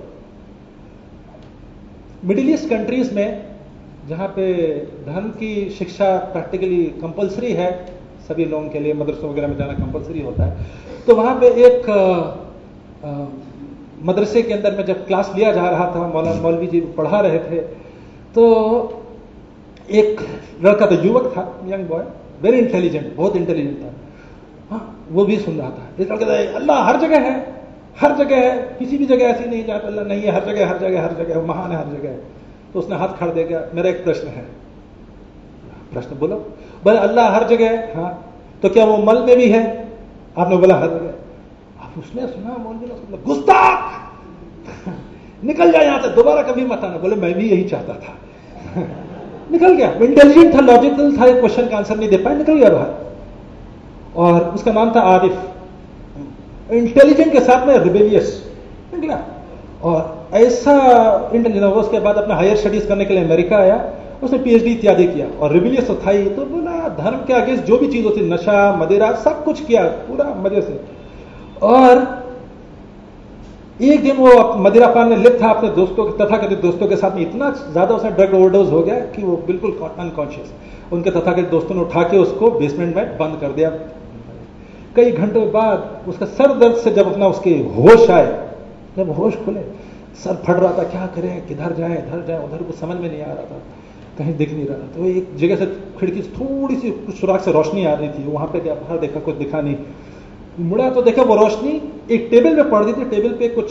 मिडिल ईस्ट कंट्रीज में जहां पे धर्म की शिक्षा प्रैक्टिकली कंपलसरी है, सभी लोगों के लिए मदरसों वगैरह में जाना कंपलसरी होता है, तो वहां पे एक आ, आ, मदरसे के अंदर में जब क्लास लिया जा रहा था, मौलाना मौलवी जी पढ़ा रहे थे, तो एक लड़का तो युवक था, यंग बॉय, वेरी इंटेलिजेंट, बहुत इंटेलिजेंट था, हाँ वो भी सुन रहा था। इस लड़के अल्लाह हर जगह है, हर जगह है, किसी भी जगह ऐसी नहीं जहां अल्लाह नहीं है, हर जगह हर जगह हर जगह महान है, हर जगह है। तो उसने हाथ खड़ा दे गया, मेरा एक प्रश्न है। प्रश्न बोलो। बोले अल्लाह हर जगह है, हाँ, तो क्या वो मल में भी है? आपने बोला हर जगह। अब उसने सुना, मौलवी ने सुना, गुस्ताख, निकल जाए यहां से, दोबारा कभी मत आना। बोले मैं भी यही चाहता था। निकल गया, इंटेलिजेंट था, लॉजिकल था, क्वेश्चन का आंसर नहीं दे पाया, निकल गया बाहर। और उसका नाम था आरिफ, इंटेलिजेंट के साथ में रिबेलियस निकला। और ऐसा इंटेलिजेंट, उसके बाद अपना हायर स्टडीज करने के लिए अमेरिका आया, उसने पीएचडी इत्यादि किया, और रिबेलियस था ही, तो बोला धर्म के आगे जो भी चीज होती, नशा मदिरा सब कुछ किया पूरा मजे से। और एक दिन वो मदिरापान में लिप्त था अपने दोस्तों के, तथाकथित दोस्तों के साथ में, इतना ज्यादा उसने ड्रग ओवरडोज हो गया कि वो बिल्कुल अनकॉन्शियस। उनके तथाकथित दोस्तों ने उठा के उसको बेसमेंट में बंद कर दिया। कई घंटों बाद उसका सर दर्द से जब अपना उसके होश आए, जब होश खुले, सर फट रहा था, क्या करें, किधर जाएं, इधर जाएं, उधर, कुछ समझ में नहीं आ रहा था, कहीं दिख नहीं रहा था। तो एक जगह से खिड़की से थोड़ी सी कुछ सुराख से रोशनी आ रही थी, वहां पे गया, बाहर देखा, कुछ दिखा नहीं। मुड़ा तो देखा वो रोशनी एक टेबल पे पड़ रही थी, टेबल पे कुछ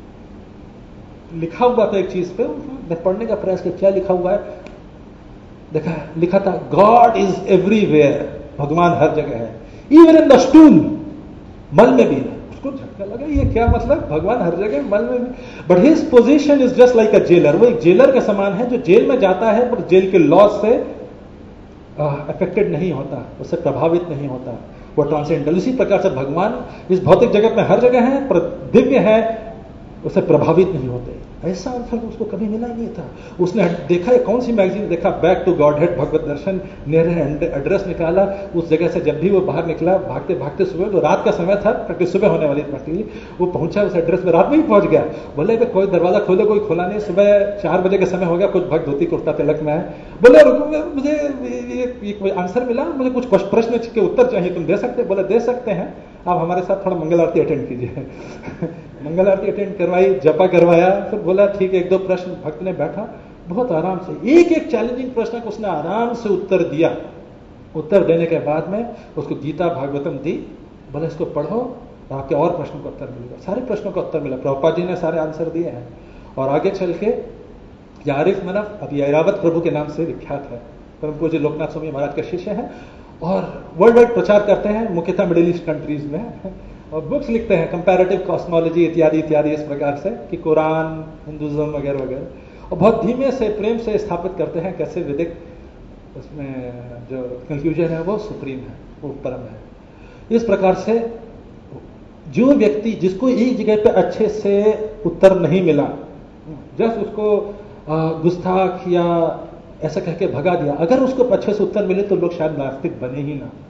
लिखा हुआ था एक चीज पे, पढ़ने का प्रयास किया, क्या लिखा हुआ है, देखा, लिखा था गॉड इज एवरीवेयर, भगवान हर जगह है, इवन इन द स्टूल, मल में भी। उसको झटका लगा, ये क्या मतलब, भगवान हर जगह, मल में भी। But his position is just like a jailer, वो एक जेलर के समान है जो जेल में जाता है पर जेल के लॉस से अफेक्टेड नहीं होता, उससे प्रभावित नहीं होता, वो ट्रांसेंडेंटल। इसी प्रकार से भगवान इस भौतिक जगत में हर जगह है पर दिव्य है, उससे प्रभावित नहीं होते। ऐसा आंसर उसको कभी मिला नहीं था। उसने देखा, कौन सी मैगजीन देखा, back to godhead Bhagavat Darshan, Nehru address निकाला, उस जगह से जब भी वो बाहर निकला, भागते भागते सुबह, तो रात का समय था, क्योंकि सुबह होने वाली थी, वो पहुंचा उस एड्रेस में, रात में ही पहुंच गया। बोले कोई दरवाजा खोले, कोई खोला नहीं, सुबह चार बजे का समय हो गया, कुछ भक्त धोती कुर्ता तिलक में है। बोले मुझे ये आंसर मिला, मुझे कुछ प्रश्न के उत्तर चाहिए, तुम दे सकते? बोले दे सकते हैं, आप हमारे साथ थोड़ा मंगल आरती अटेंड कीजिए। मंगल आरती अटेंड करवाई, जपा करवाया, फिर बोला ठीक है, एक दो प्रश्न, भक्त ने बैठा, बहुत आराम से एक एक चैलेंजिंग प्रश्न को उसने आराम से उत्तर दिया। उत्तर देने के बाद में उसको गीता भागवतम दी, बोले इसको पढ़ो, आपके और प्रश्नों का उत्तर मिलेगा। सारे प्रश्नों का उत्तर मिला, प्रभुपाद जी ने सारे आंसर दिए हैं। और आगे चल के यारिफ मनफ अभी ऐरावत प्रभु के नाम से विख्यात है, परम पूज्य लोकनाथ स्वामी महाराज के शिष्य हैं, और वर्ल्ड वाइड प्रचार करते हैं, मुख्यतः मिडिल ईस्ट कंट्रीज में, और बुक्स लिखते हैं, कंपैरेटिव कॉस्मोलॉजी इत्यादि इत्यादि, इस प्रकार से कि कुरान, हिंदुज्म वगैरह वगैरह, और बहुत धीमे से प्रेम से स्थापित करते हैं कैसे वैदिक उसमें जो कंक्लूजन है वो सुप्रीम है, वो परम है। इस प्रकार से जो व्यक्ति जिसको एक जगह पे अच्छे से उत्तर नहीं मिला, जस्ट उसको गुस्ताख या ऐसा कह के भगा दिया, अगर उसको अच्छे से उत्तर मिले तो लोग शायद नास्तिक बने ही ना।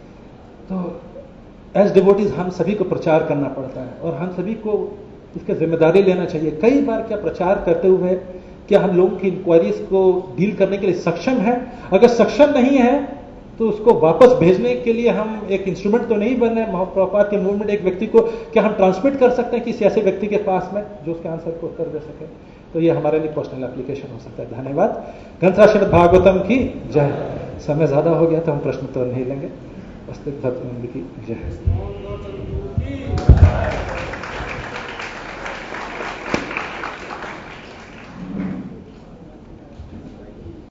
तो एज डिवोटीज हम सभी को प्रचार करना पड़ता है और हम सभी को इसकी जिम्मेदारी लेना चाहिए। कई बार क्या प्रचार करते हुए क्या हम लोगों की इंक्वायरीज को डील करने के लिए सक्षम है? अगर सक्षम नहीं है तो उसको वापस भेजने के लिए हम एक इंस्ट्रूमेंट तो नहीं बने। प्रभुपाद के मूवमेंट एक व्यक्ति को क्या हम ट्रांसमिट कर सकते हैं किसी ऐसे व्यक्ति के पास में जो उसके आंसर को उत्तर दे सके? तो ये हमारे लिए पर्सनल एप्लीकेशन हो सकता है। धन्यवाद। ग्रंथ श्रीमद् भागवतम की जय। समय ज्यादा हो गया तो हम प्रश्न तो नहीं लेंगे। वस्तु भक्ति की जय।